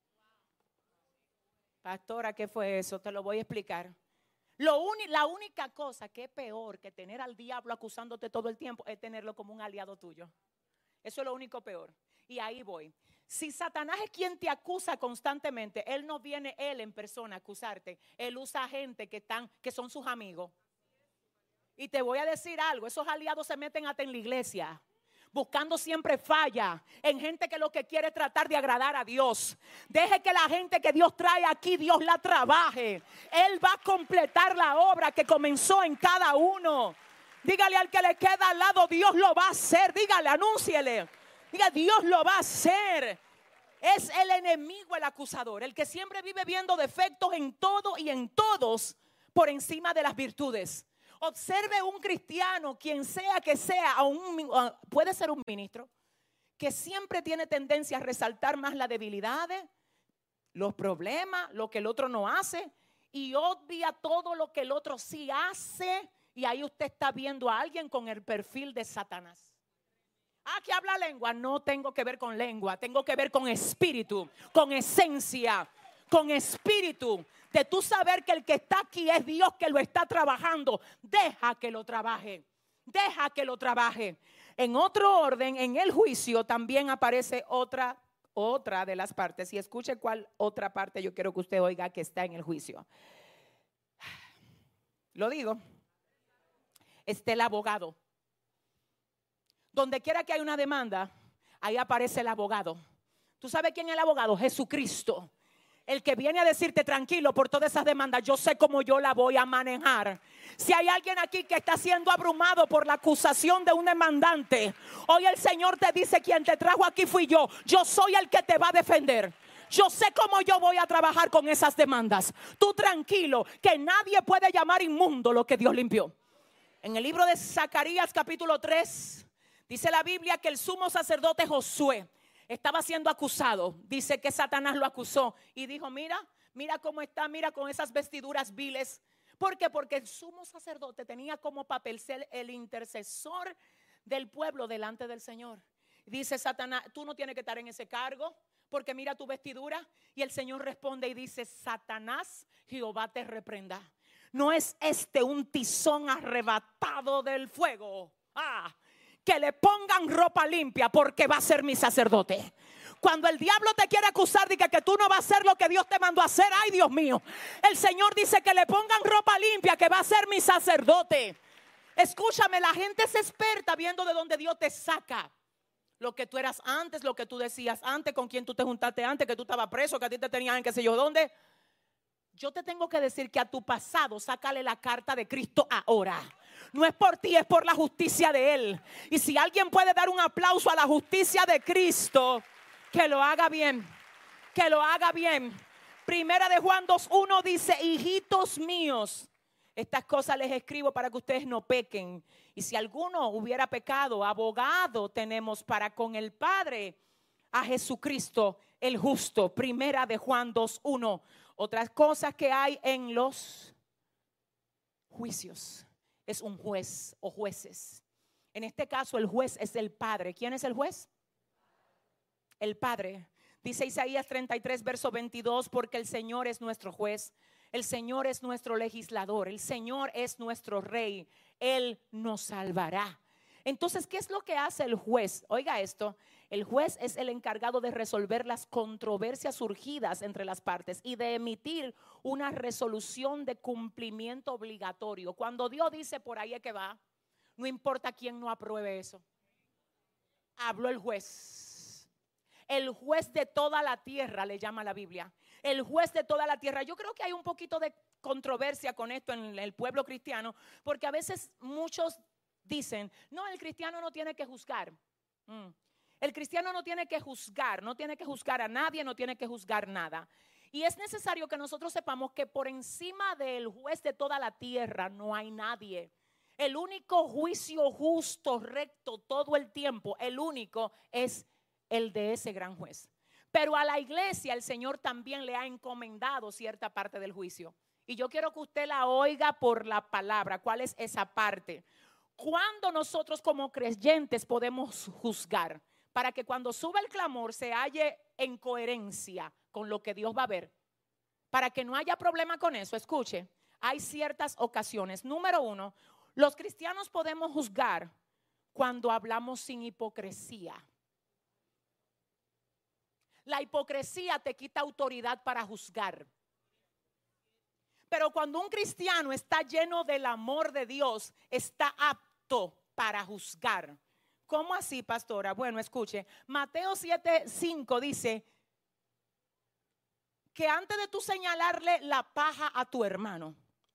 Pastora, ¿qué fue eso? Te lo voy a explicar. La única cosa que es peor que tener al diablo acusándote todo el tiempo es tenerlo como un aliado tuyo. Eso es lo único peor. Y ahí voy. Si Satanás es quien te acusa constantemente, él no viene él en persona a acusarte. Él usa gente que son sus amigos. Y te voy a decir algo, esos aliados se meten hasta en la iglesia, buscando siempre falla en gente que lo que quiere es tratar de agradar a Dios. Deje que la gente que Dios trae aquí, Dios la trabaje. Él va a completar la obra que comenzó en cada uno. Dígale al que le queda al lado, Dios lo va a hacer. Dígale, anúnciele. Diga, Dios lo va a hacer. Es el enemigo, el acusador, el que siempre vive viendo defectos en todo y en todos por encima de las virtudes. Observe un cristiano, quien sea que sea, puede ser un ministro, que siempre tiene tendencia a resaltar más las debilidades, los problemas, lo que el otro no hace, y obvia todo lo que el otro sí hace. Y ahí usted está viendo a alguien con el perfil de Satanás. Que habla lengua. No tengo que ver con lengua, tengo que ver con espíritu, con esencia, con espíritu. De tú saber que el que está aquí es Dios que lo está trabajando. Deja que lo trabaje, deja que lo trabaje. En otro orden, en el juicio también aparece otra de las partes. Y escuche cuál otra parte yo quiero que usted oiga que está en el juicio. Lo digo. Está el abogado. Donde quiera que hay una demanda, ahí aparece el abogado. ¿Tú sabes quién es el abogado? Jesucristo. El que viene a decirte tranquilo por todas esas demandas, yo sé cómo yo la voy a manejar. Si hay alguien aquí que está siendo abrumado por la acusación de un demandante, hoy el Señor te dice: quien te trajo aquí fui yo. Yo soy el que te va a defender. Yo sé cómo yo voy a trabajar con esas demandas. Tú tranquilo, que nadie puede llamar inmundo lo que Dios limpió. En el libro de Zacarías capítulo 3 dice la Biblia que el sumo sacerdote Josué estaba siendo acusado. Dice que Satanás lo acusó y dijo: mira cómo está, mira con esas vestiduras viles. ¿Por qué? Porque el sumo sacerdote tenía como papel ser el intercesor del pueblo delante del Señor. Dice Satanás: tú no tienes que estar en ese cargo, porque mira tu vestidura. Y el Señor responde y dice: Satanás, Jehová te reprenda. ¿No es este un tizón arrebatado del fuego? Que le pongan ropa limpia, porque va a ser mi sacerdote. Cuando el diablo te quiere acusar de que tú no vas a hacer lo que Dios te mandó a hacer, ay Dios mío, el Señor dice que le pongan ropa limpia, que va a ser mi sacerdote. Escúchame, la gente es experta viendo de dónde Dios te saca. Lo que tú eras antes, lo que tú decías antes, con quién tú te juntaste antes, que tú estabas preso, que a ti te tenían en qué sé yo dónde. Yo te tengo que decir que a tu pasado sácale la carta de Cristo ahora. No es por ti, es por la justicia de Él. Y si alguien puede dar un aplauso a la justicia de Cristo, que lo haga bien, que lo haga bien. Primera de Juan 2:1 dice: hijitos míos, estas cosas les escribo para que ustedes no pequen. Y si alguno hubiera pecado, abogado tenemos para con el Padre, a Jesucristo el justo. Primera de Juan 2:1. Otras cosas que hay en los juicios es un juez o jueces. En este caso el juez es el Padre. ¿Quién es el juez? El Padre. Dice Isaías 33 verso 22: porque el Señor es nuestro juez, el Señor es nuestro legislador, el Señor es nuestro rey, Él nos salvará. Entonces, ¿qué es lo que hace el juez? Oiga esto: el juez es el encargado de resolver las controversias surgidas entre las partes y de emitir una resolución de cumplimiento obligatorio. Cuando Dios dice por ahí es que va, no importa quién no apruebe eso. Habló el juez. El juez de toda la tierra le llama la Biblia. El juez de toda la tierra. Yo creo que hay un poquito de controversia con esto en el pueblo cristiano, porque a veces muchos dicen: no, el cristiano no tiene que juzgar. El cristiano no tiene que juzgar, no tiene que juzgar a nadie, no tiene que juzgar nada. Y es necesario que nosotros sepamos que por encima del juez de toda la tierra no hay nadie. El único juicio justo, recto, todo el tiempo, el único es el de ese gran juez. Pero a la iglesia el Señor también le ha encomendado cierta parte del juicio. Y yo quiero que usted la oiga por la palabra. ¿Cuál es esa parte? ¿Cuándo nosotros como creyentes podemos juzgar? Para que cuando suba el clamor se halle en coherencia con lo que Dios va a ver. Para que no haya problema con eso, escuche, hay ciertas ocasiones. Número 1, los cristianos podemos juzgar cuando hablamos sin hipocresía. La hipocresía te quita autoridad para juzgar. Pero cuando un cristiano está lleno del amor de Dios, está apto para juzgar. ¿Cómo así, pastora? Bueno, escuche, Mateo 7:5 dice que antes de tú señalarle la paja a tu hermano,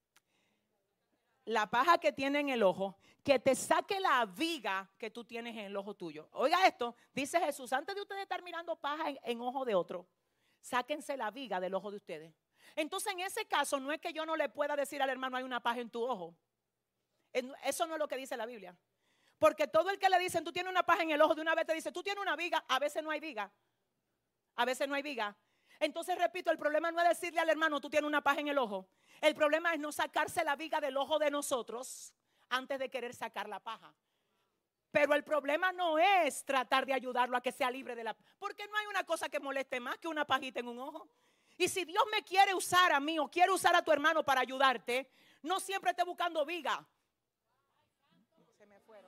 la paja que tiene en el ojo, que te saque la viga que tú tienes en el ojo tuyo. Oiga esto, dice Jesús: antes de ustedes estar mirando paja en ojo de otro, sáquense la viga del ojo de ustedes. Entonces, en ese caso, no es que yo no le pueda decir al hermano: hay una paja en tu ojo. Eso no es lo que dice la Biblia. Porque todo el que le dicen tú tienes una paja en el ojo, de una vez te dice tú tienes una viga. A veces no hay viga. A veces no hay viga. Entonces repito, el problema no es decirle al hermano tú tienes una paja en el ojo. El problema es no sacarse la viga del ojo de nosotros antes de querer sacar la paja. Pero el problema no es tratar de ayudarlo a que sea libre de la... Porque no hay una cosa que moleste más que una pajita en un ojo. Y si Dios me quiere usar a mí o quiere usar a tu hermano para ayudarte, no siempre esté buscando viga. Se me fueron.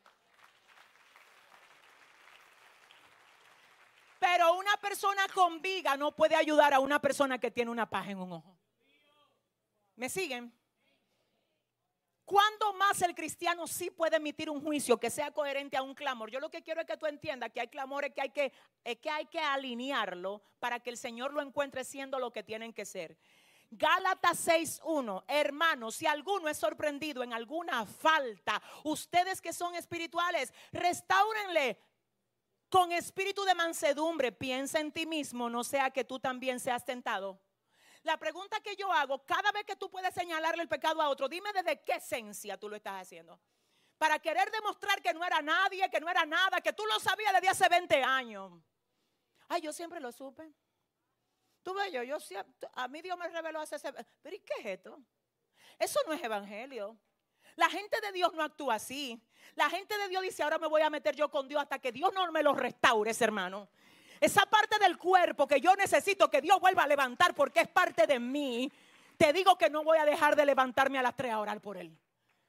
Pero una persona con viga no puede ayudar a una persona que tiene una paja en un ojo. ¿Me siguen? ¿Cuándo más el cristiano sí puede emitir un juicio que sea coherente a un clamor? Yo lo que quiero es que tú entiendas que hay clamores que hay que alinearlo para que el Señor lo encuentre siendo lo que tienen que ser. Gálatas 6:1, hermanos, si alguno es sorprendido en alguna falta, ustedes que son espirituales, restáurenle con espíritu de mansedumbre. Piensa en ti mismo, no sea que tú también seas tentado. La pregunta que yo hago, cada vez que tú puedes señalarle el pecado a otro, dime desde qué esencia tú lo estás haciendo. Para querer demostrar que no era nadie, que no era nada, que tú lo sabías desde hace 20 años. Ay, yo siempre lo supe. Tú ves, yo siempre, a mí Dios me reveló hace... Pero ¿y qué es esto? Eso no es evangelio. La gente de Dios no actúa así. La gente de Dios dice, ahora me voy a meter yo con Dios hasta que Dios no me lo restaure, ese hermano. Esa parte del cuerpo que yo necesito que Dios vuelva a levantar porque es parte de mí. Te digo que no voy a dejar de levantarme a las 3 a orar por él.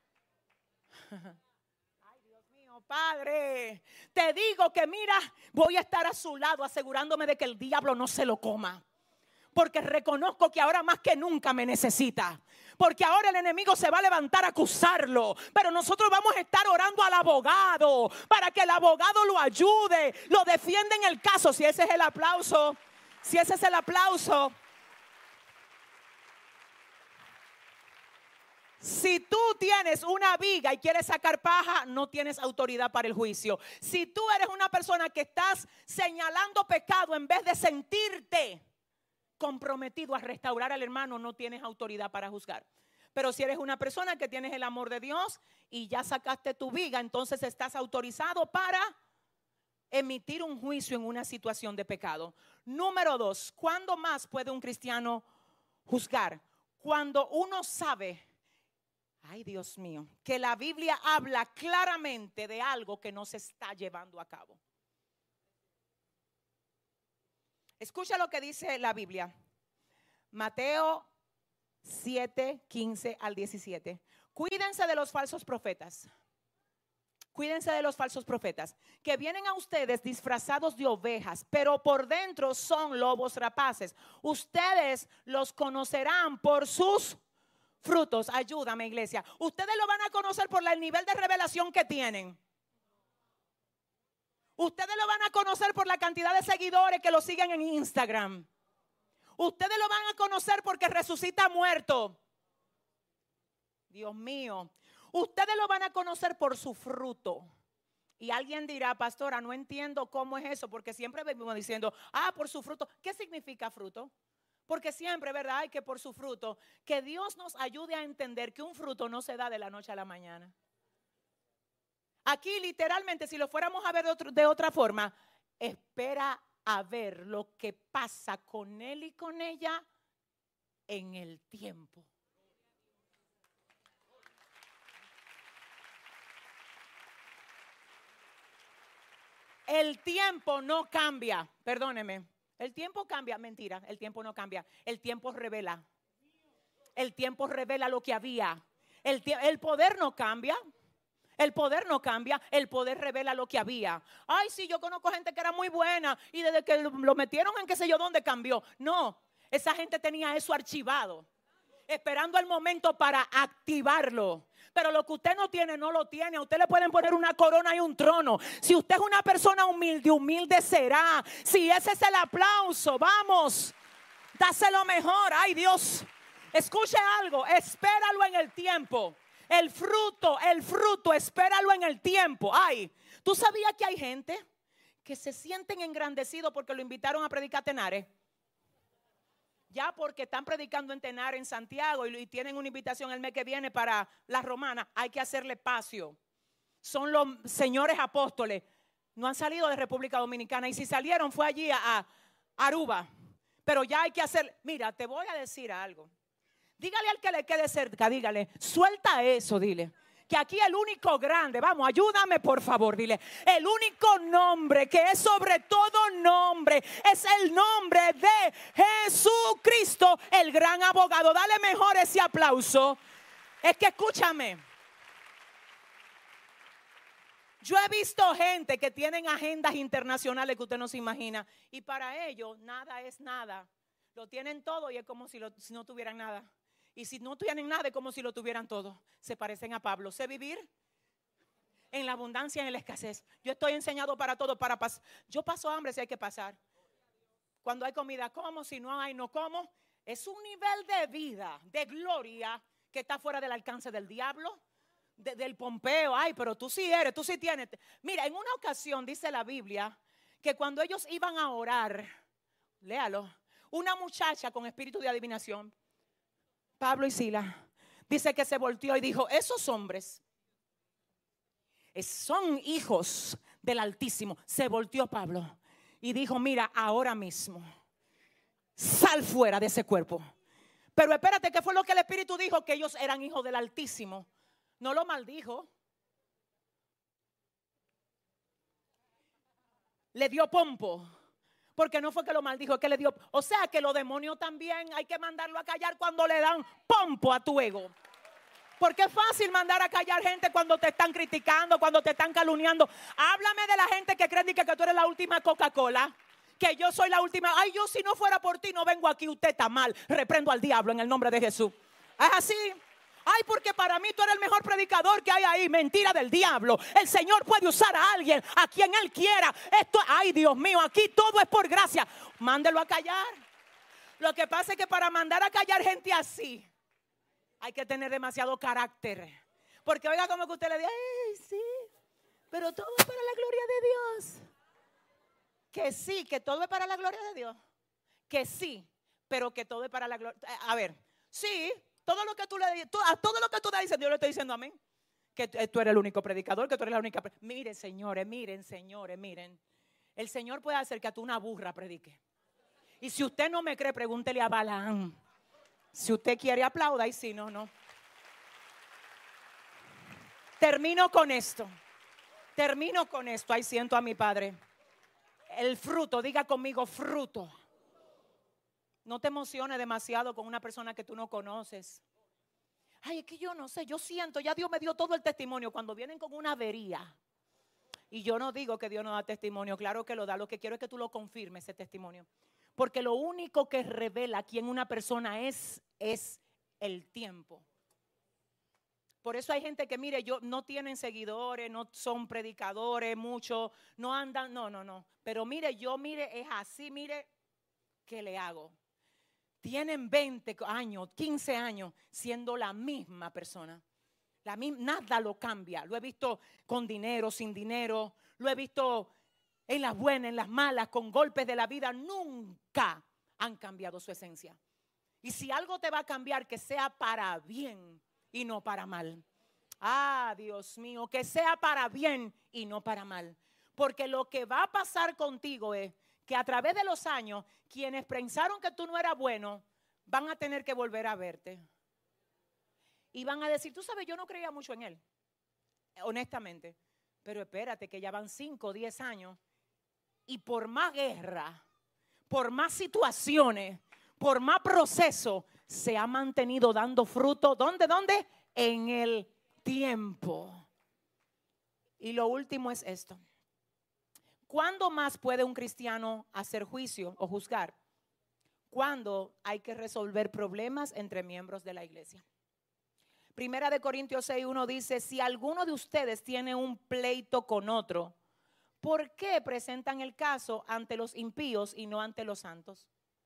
Ay, Dios mío, Padre. Te digo que mira, voy a estar a su lado asegurándome de que el diablo no se lo coma. Porque reconozco que ahora más que nunca me necesita. Porque ahora el enemigo se va a levantar a acusarlo. Pero nosotros vamos a estar orando al abogado para que el abogado lo ayude, lo defienda en el caso. Si ese es el aplauso, si ese es el aplauso. Si tú tienes una viga y quieres sacar paja, no tienes autoridad para el juicio. Si tú eres una persona que estás señalando pecado en vez de sentirte comprometido a restaurar al hermano, no tienes autoridad para juzgar. Pero si eres una persona que tienes el amor de Dios y ya sacaste tu viga, entonces estás autorizado para emitir un juicio en una situación de pecado. Número 2, ¿cuándo más puede un cristiano juzgar? Cuando uno sabe, ay Dios mío, que la Biblia habla claramente de algo que no se está llevando a cabo. Escucha lo que dice la Biblia. Mateo 7, 15 al 17. Cuídense de los falsos profetas. Cuídense de los falsos profetas que vienen a ustedes disfrazados de ovejas, pero por dentro son lobos rapaces. Ustedes los conocerán por sus frutos. Ayúdame, iglesia. Ustedes lo van a conocer por el nivel de revelación que tienen. Ustedes lo van a conocer por la cantidad de seguidores que lo siguen en Instagram. Ustedes lo van a conocer porque resucita muerto. Dios mío. Ustedes lo van a conocer por su fruto. Y alguien dirá, pastora, no entiendo cómo es eso, porque siempre venimos diciendo, por su fruto. ¿Qué significa fruto? Porque siempre, ¿verdad? Hay que por su fruto, que Dios nos ayude a entender que un fruto no se da de la noche a la mañana. Aquí literalmente, si lo fuéramos a ver de otra forma, espera a ver lo que pasa con él y con ella en el tiempo. El tiempo no cambia, perdóneme. El tiempo cambia, mentira, el tiempo no cambia. El tiempo revela. El tiempo revela lo que había. El poder no cambia. El poder no cambia, el poder revela lo que había. Ay, sí, yo conozco gente que era muy buena y desde que lo metieron en qué sé yo dónde cambió. No, esa gente tenía eso archivado, esperando el momento para activarlo. Pero lo que usted no tiene, no lo tiene. A usted le pueden poner una corona y un trono. Si usted es una persona humilde, humilde será. Si ese es el aplauso, vamos, dáselo mejor. Ay, Dios, escuche algo, espéralo en el tiempo. El fruto, espéralo en el tiempo. Ay, ¿tú sabías que hay gente que se sienten engrandecidos porque lo invitaron a predicar a Tenares? Ya porque están predicando en Tenares, en Santiago, y tienen una invitación el mes que viene para la Romana, hay que hacerle espacio. son los señores apóstoles. No han salido de República Dominicana, y si salieron fue allí a Aruba. Pero ya hay que hacer. Mira, te voy a decir algo. Dígale al que le quede cerca, dígale, suelta eso, dile. Que aquí el único grande, vamos, ayúdame por favor, dile. El único nombre que es sobre todo nombre es el nombre de Jesucristo, el gran abogado. Dale mejor ese aplauso. Es que escúchame. Yo he visto gente que tienen agendas internacionales que usted no se imagina, y para ellos nada es nada. Lo tienen todo y es como si no tuvieran nada. Y si no tienen nada es como si lo tuvieran todo. Se parecen a Pablo. Sé vivir en la abundancia y en la escasez. Yo estoy enseñado para todo, para pasar. Yo paso hambre si hay que pasar. Cuando hay comida como, si no hay no como. Es un nivel de vida, de gloria, que está fuera del alcance del diablo, del pompeo. Ay, pero tú sí eres, tú sí tienes. Mira, en una ocasión dice la Biblia que cuando ellos iban a orar, léalo, una muchacha con espíritu de adivinación, Pablo y Silas, dice que se volteó y dijo, esos hombres son hijos del Altísimo. Se volteó Pablo y dijo, mira, ahora mismo sal fuera de ese cuerpo. Pero espérate, ¿qué fue lo que el Espíritu dijo? Que ellos eran hijos del Altísimo. No lo maldijo. Le dio pompo. Porque no fue que lo maldijo, es que le dio. O sea que los demonios también hay que mandarlo a callar cuando le dan pompo a tu ego. Porque es fácil mandar a callar gente cuando te están criticando, cuando te están calumniando. Háblame de la gente que cree que tú eres la última Coca-Cola, que yo soy la última. Ay, yo si no fuera por ti no vengo aquí, usted está mal. Reprendo al diablo en el nombre de Jesús. Es así. Ay, porque para mí tú eres el mejor predicador que hay ahí. Mentira del diablo. El Señor puede usar a alguien, a quien Él quiera. Ay, Dios mío, aquí todo es por gracia. Mándelo a callar. Lo que pasa es que para mandar a callar gente así, hay que tener demasiado carácter. Porque oiga como que usted le diga, ay, sí, pero todo es para la gloria de Dios. Que sí, que todo es para la gloria de Dios. Que sí, pero que todo es para la gloria. A ver, sí. Todo lo que tú le dices, a todo lo que tú le dices, Dios le está diciendo amén. Que tú eres el único predicador, que tú eres la única. Miren, señores, miren. El Señor puede hacer que a tú una burra predique. Y si usted no me cree, pregúntele a Balaam. Si usted quiere, aplauda, y si no, no. Termino con esto. Ahí siento a mi Padre. El fruto, diga conmigo, fruto. No te emociones demasiado con una persona que tú no conoces. Ay, es que yo no sé, yo siento, ya Dios me dio todo el testimonio. Cuando vienen con una avería, y yo no digo que Dios no da testimonio, claro que lo da. Lo que quiero es que tú lo confirmes, ese testimonio. Porque lo único que revela quién una persona es el tiempo. Por eso hay gente que, mire, no tienen seguidores, no son predicadores, muchos, no andan, no. Pero mire, es así, mire, ¿qué le hago? Tienen 20 años, 15 años siendo la misma persona. Nada lo cambia. Lo he visto con dinero, sin dinero. Lo he visto en las buenas, en las malas, con golpes de la vida. Nunca han cambiado su esencia. Y si algo te va a cambiar, que sea para bien y no para mal. Ah, Dios mío, que sea para bien y no para mal. Porque lo que va a pasar contigo es que a través de los años, quienes pensaron que tú no eras bueno, van a tener que volver a verte. Y van a decir, tú sabes, yo no creía mucho en él, honestamente. Pero espérate, que ya van 5 o 10 años. Y por más guerra, por más situaciones, por más proceso, se ha mantenido dando fruto. ¿Dónde? En el tiempo. Y lo último es esto. ¿Cuándo más puede un cristiano hacer juicio o juzgar? Cuando hay que resolver problemas entre miembros de la iglesia. Primera de Corintios 6:1 dice, si alguno de ustedes tiene un pleito con otro, ¿por qué presentan el caso ante los impíos y no ante los santos?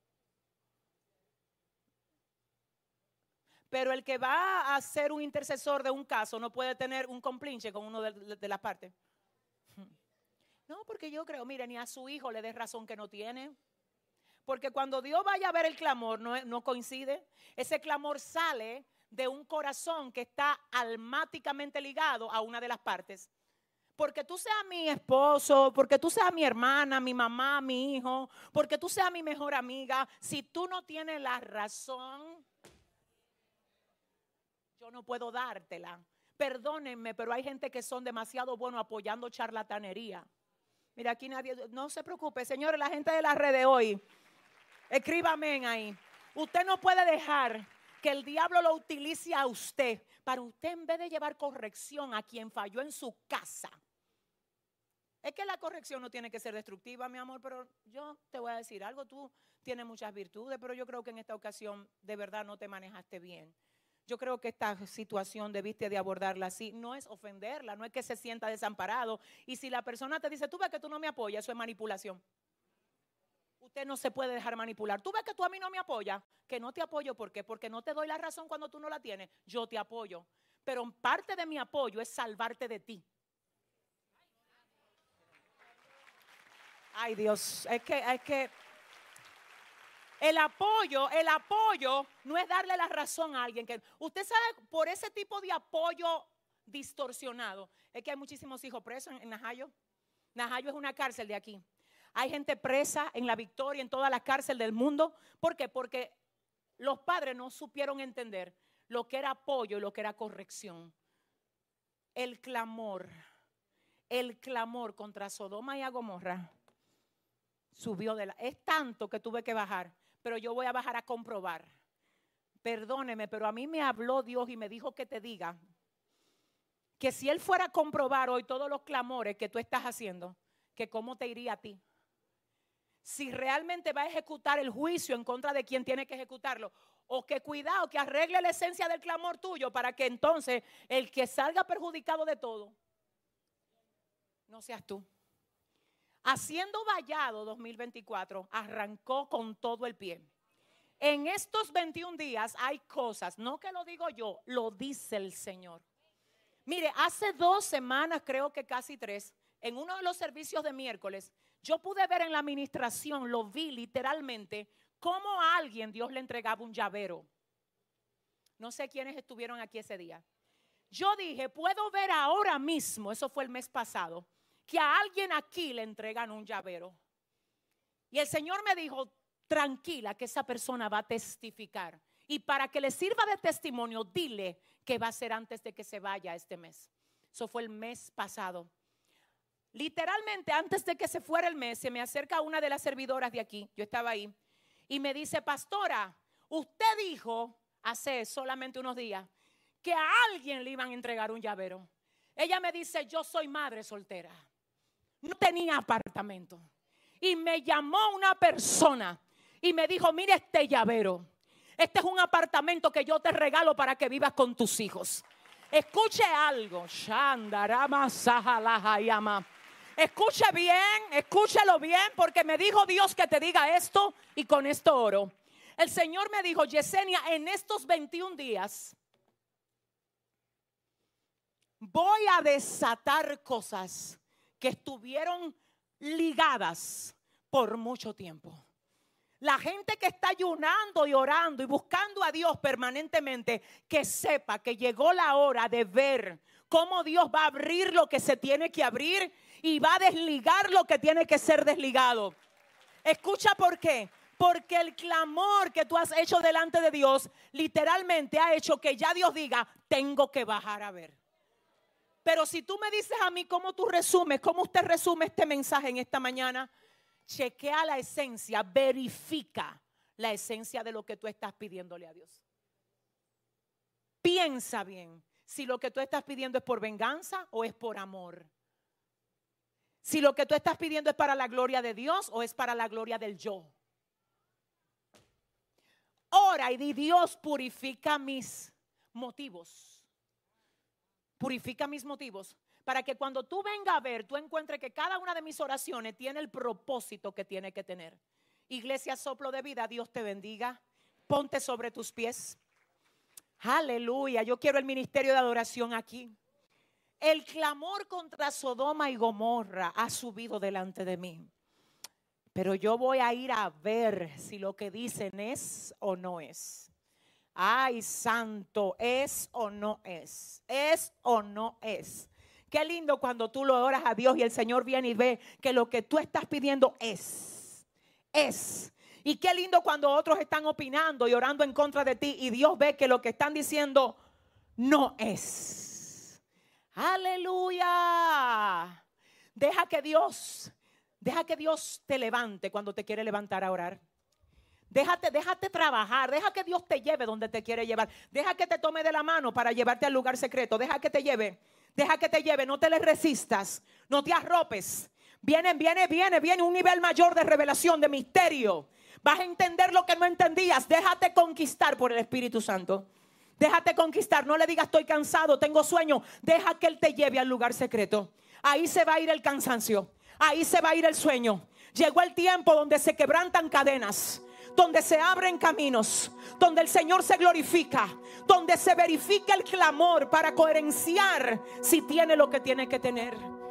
Pero el que va a ser un intercesor de un caso no puede tener un compinche con uno de las partes. No, porque yo creo, mire, ni a su hijo le dé razón que no tiene. Porque cuando Dios vaya a ver el clamor, no coincide. Ese clamor sale de un corazón que está almáticamente ligado a una de las partes. porque tú seas mi esposo, porque tú seas mi hermana, mi mamá, mi hijo, porque tú seas mi mejor amiga, si tú no tienes la razón, yo no puedo dártela. Perdónenme, pero hay gente que son demasiado buenos apoyando charlatanería. Mira, aquí nadie, no se preocupe, señores, la gente de la red de hoy, escríbame ahí. Usted no puede dejar que el diablo lo utilice a usted para usted, en vez de llevar corrección a quien falló en su casa. Es que la corrección no tiene que ser destructiva, mi amor, pero yo te voy a decir algo. Tú tienes muchas virtudes, pero yo creo que en esta ocasión de verdad no te manejaste bien. Yo creo que esta situación debiste de abordarla así. No es ofenderla, no es que se sienta desamparado. Y si la persona te dice, tú ves que tú no me apoyas, eso es manipulación. Usted no se puede dejar manipular. Tú ves que tú a mí no me apoyas, que no te apoyo. ¿Por qué? Porque no te doy la razón cuando tú no la tienes. Yo te apoyo. Pero parte de mi apoyo es salvarte de ti. Ay, Dios, es que el apoyo no es darle la razón a alguien. Que usted sabe, por ese tipo de apoyo distorsionado, es que hay muchísimos hijos presos en Najayo. Najayo es una cárcel de aquí. Hay gente presa en La Victoria, en toda la cárcel del mundo. ¿Por qué? Porque los padres no supieron entender lo que era apoyo y lo que era corrección. El clamor contra Sodoma y Gomorra subió es tanto que tuve que bajar, pero yo voy a bajar a comprobar. Perdóneme, pero a mí me habló Dios y me dijo que te diga que si Él fuera a comprobar hoy todos los clamores que tú estás haciendo, que cómo te iría a ti. Si realmente va a ejecutar el juicio en contra de quien tiene que ejecutarlo, o que cuidado, que arregle la esencia del clamor tuyo para que entonces el que salga perjudicado de todo no seas tú. Haciendo Vallado 2024 arrancó con todo el pie. En estos 21 días hay cosas, no que lo digo yo, lo dice el Señor. Mire, hace 2 semanas, creo que casi 3, en uno de los servicios de miércoles, yo pude ver en la administración, lo vi literalmente, cómo a alguien Dios le entregaba un llavero. No sé quiénes estuvieron aquí ese día. Yo dije, puedo ver ahora mismo, eso fue el mes pasado, que a alguien aquí le entregan un llavero. Y el Señor me dijo, tranquila, que esa persona va a testificar. Y para que le sirva de testimonio, dile que va a ser antes de que se vaya este mes. Eso fue el mes pasado. Literalmente antes de que se fuera el mes, se me acerca una de las servidoras de aquí, yo estaba ahí, y me dice, pastora, usted dijo hace solamente unos días que a alguien le iban a entregar un llavero. Ella me dice, yo soy madre soltera, no tenía apartamento, y me llamó una persona y me dijo, mire este llavero, este es un apartamento que yo te regalo para que vivas con tus hijos. Escuche algo, Shandarama Sahalahayama. Escuche bien, escúchelo bien, porque me dijo Dios que te diga esto y con esto oro. El Señor me dijo, Yesenia, en estos 21 días voy a desatar cosas que estuvieron ligadas por mucho tiempo. La gente que está ayunando y orando y buscando a Dios permanentemente, que sepa que llegó la hora de ver cómo Dios va a abrir lo que se tiene que abrir y va a desligar lo que tiene que ser desligado. Escucha por qué. Porque el clamor que tú has hecho delante de Dios literalmente ha hecho que ya Dios diga, tengo que bajar a ver. Pero si tú me dices a mí cómo tú resumes, cómo usted resume este mensaje en esta mañana, chequea la esencia, verifica la esencia de lo que tú estás pidiéndole a Dios. Piensa bien si lo que tú estás pidiendo es por venganza o es por amor. Si lo que tú estás pidiendo es para la gloria de Dios o es para la gloria del yo. Ora y di, Dios, purifica mis motivos. Purifica mis motivos. Para que cuando tú vengas a ver, tú encuentres que cada una de mis oraciones tiene el propósito que tiene que tener. Iglesia Soplo de Vida, Dios te bendiga. Ponte sobre tus pies. Aleluya, yo quiero el ministerio de adoración aquí. El clamor contra Sodoma y Gomorra ha subido delante de mí. Pero yo voy a ir a ver si lo que dicen es o no es. Ay, santo, es o no es. Es o no es. Qué lindo cuando tú lo oras a Dios y el Señor viene y ve que lo que tú estás pidiendo es. Y qué lindo cuando otros están opinando y orando en contra de ti y Dios ve que lo que están diciendo no es. Aleluya. Deja que Dios te levante cuando te quiere levantar a orar. Déjate trabajar, deja que Dios te lleve donde te quiere llevar. Deja que te tome de la mano para llevarte al lugar secreto. Deja que te lleve, no te le resistas, no te arropes. Viene un nivel mayor de revelación, de misterio. Vas a entender lo que no entendías. Déjate conquistar por el Espíritu Santo. Déjate conquistar, no le digas estoy cansado, tengo sueño. Deja que Él te lleve al lugar secreto. Ahí se va a ir el cansancio, ahí se va a ir el sueño. Llegó el tiempo donde se quebrantan cadenas, donde se abren caminos, donde el Señor se glorifica, donde se verifica el clamor para coherenciar si tiene lo que tiene que tener.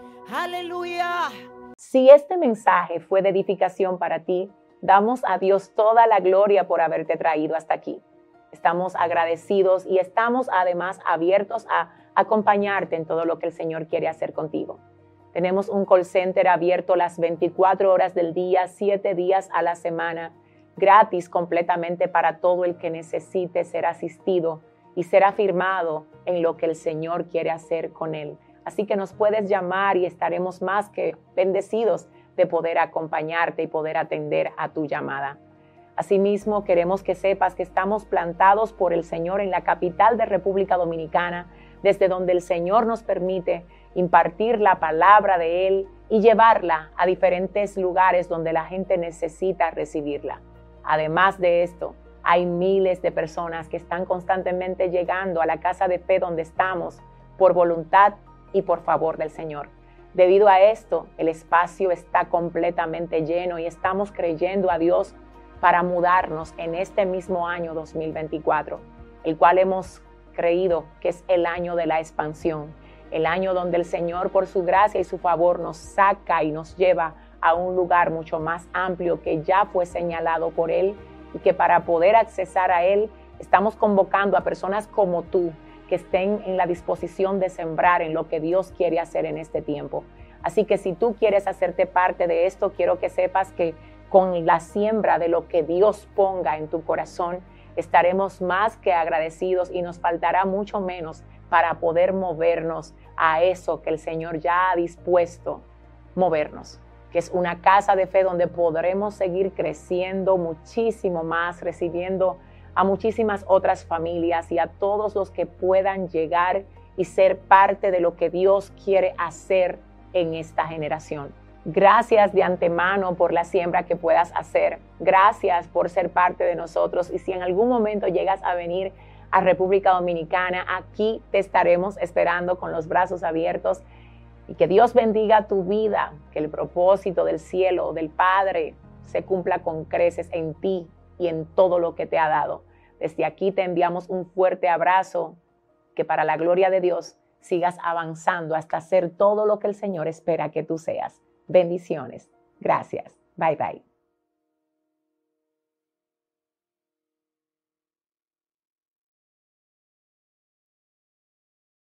Aleluya. Si este mensaje fue de edificación para ti, damos a Dios toda la gloria por haberte traído hasta aquí. Estamos agradecidos y estamos además abiertos a acompañarte en todo lo que el Señor quiere hacer contigo. Tenemos un call center abierto las 24 horas del día, 7 días a la semana, gratis completamente para todo el que necesite ser asistido y ser afirmado en lo que el Señor quiere hacer con él. Así que nos puedes llamar y estaremos más que bendecidos de poder acompañarte y poder atender a tu llamada. Asimismo, queremos que sepas que estamos plantados por el Señor en la capital de República Dominicana, desde donde el Señor nos permite impartir la palabra de Él y llevarla a diferentes lugares donde la gente necesita recibirla. Además de esto, hay miles de personas que están constantemente llegando a la casa de fe donde estamos por voluntad y por favor del Señor. Debido a esto, el espacio está completamente lleno y estamos creyendo a Dios para mudarnos en este mismo año 2024, el cual hemos creído que es el año de la expansión, el año donde el Señor por su gracia y su favor nos saca y nos lleva a un lugar mucho más amplio que ya fue señalado por Él y que para poder accesar a Él estamos convocando a personas como tú que estén en la disposición de sembrar en lo que Dios quiere hacer en este tiempo. Así que si tú quieres hacerte parte de esto, quiero que sepas que con la siembra de lo que Dios ponga en tu corazón, estaremos más que agradecidos y nos faltará mucho menos para poder movernos a eso que el Señor ya ha dispuesto movernos, que es una casa de fe donde podremos seguir creciendo muchísimo más, recibiendo a muchísimas otras familias y a todos los que puedan llegar y ser parte de lo que Dios quiere hacer en esta generación. Gracias de antemano por la siembra que puedas hacer. Gracias por ser parte de nosotros. Y si en algún momento llegas a venir a República Dominicana, aquí te estaremos esperando con los brazos abiertos. Y que Dios bendiga tu vida, que el propósito del cielo, del Padre, se cumpla con creces en ti y en todo lo que te ha dado. Desde aquí te enviamos un fuerte abrazo, que para la gloria de Dios sigas avanzando hasta ser todo lo que el Señor espera que tú seas. Bendiciones. Gracias. Bye bye.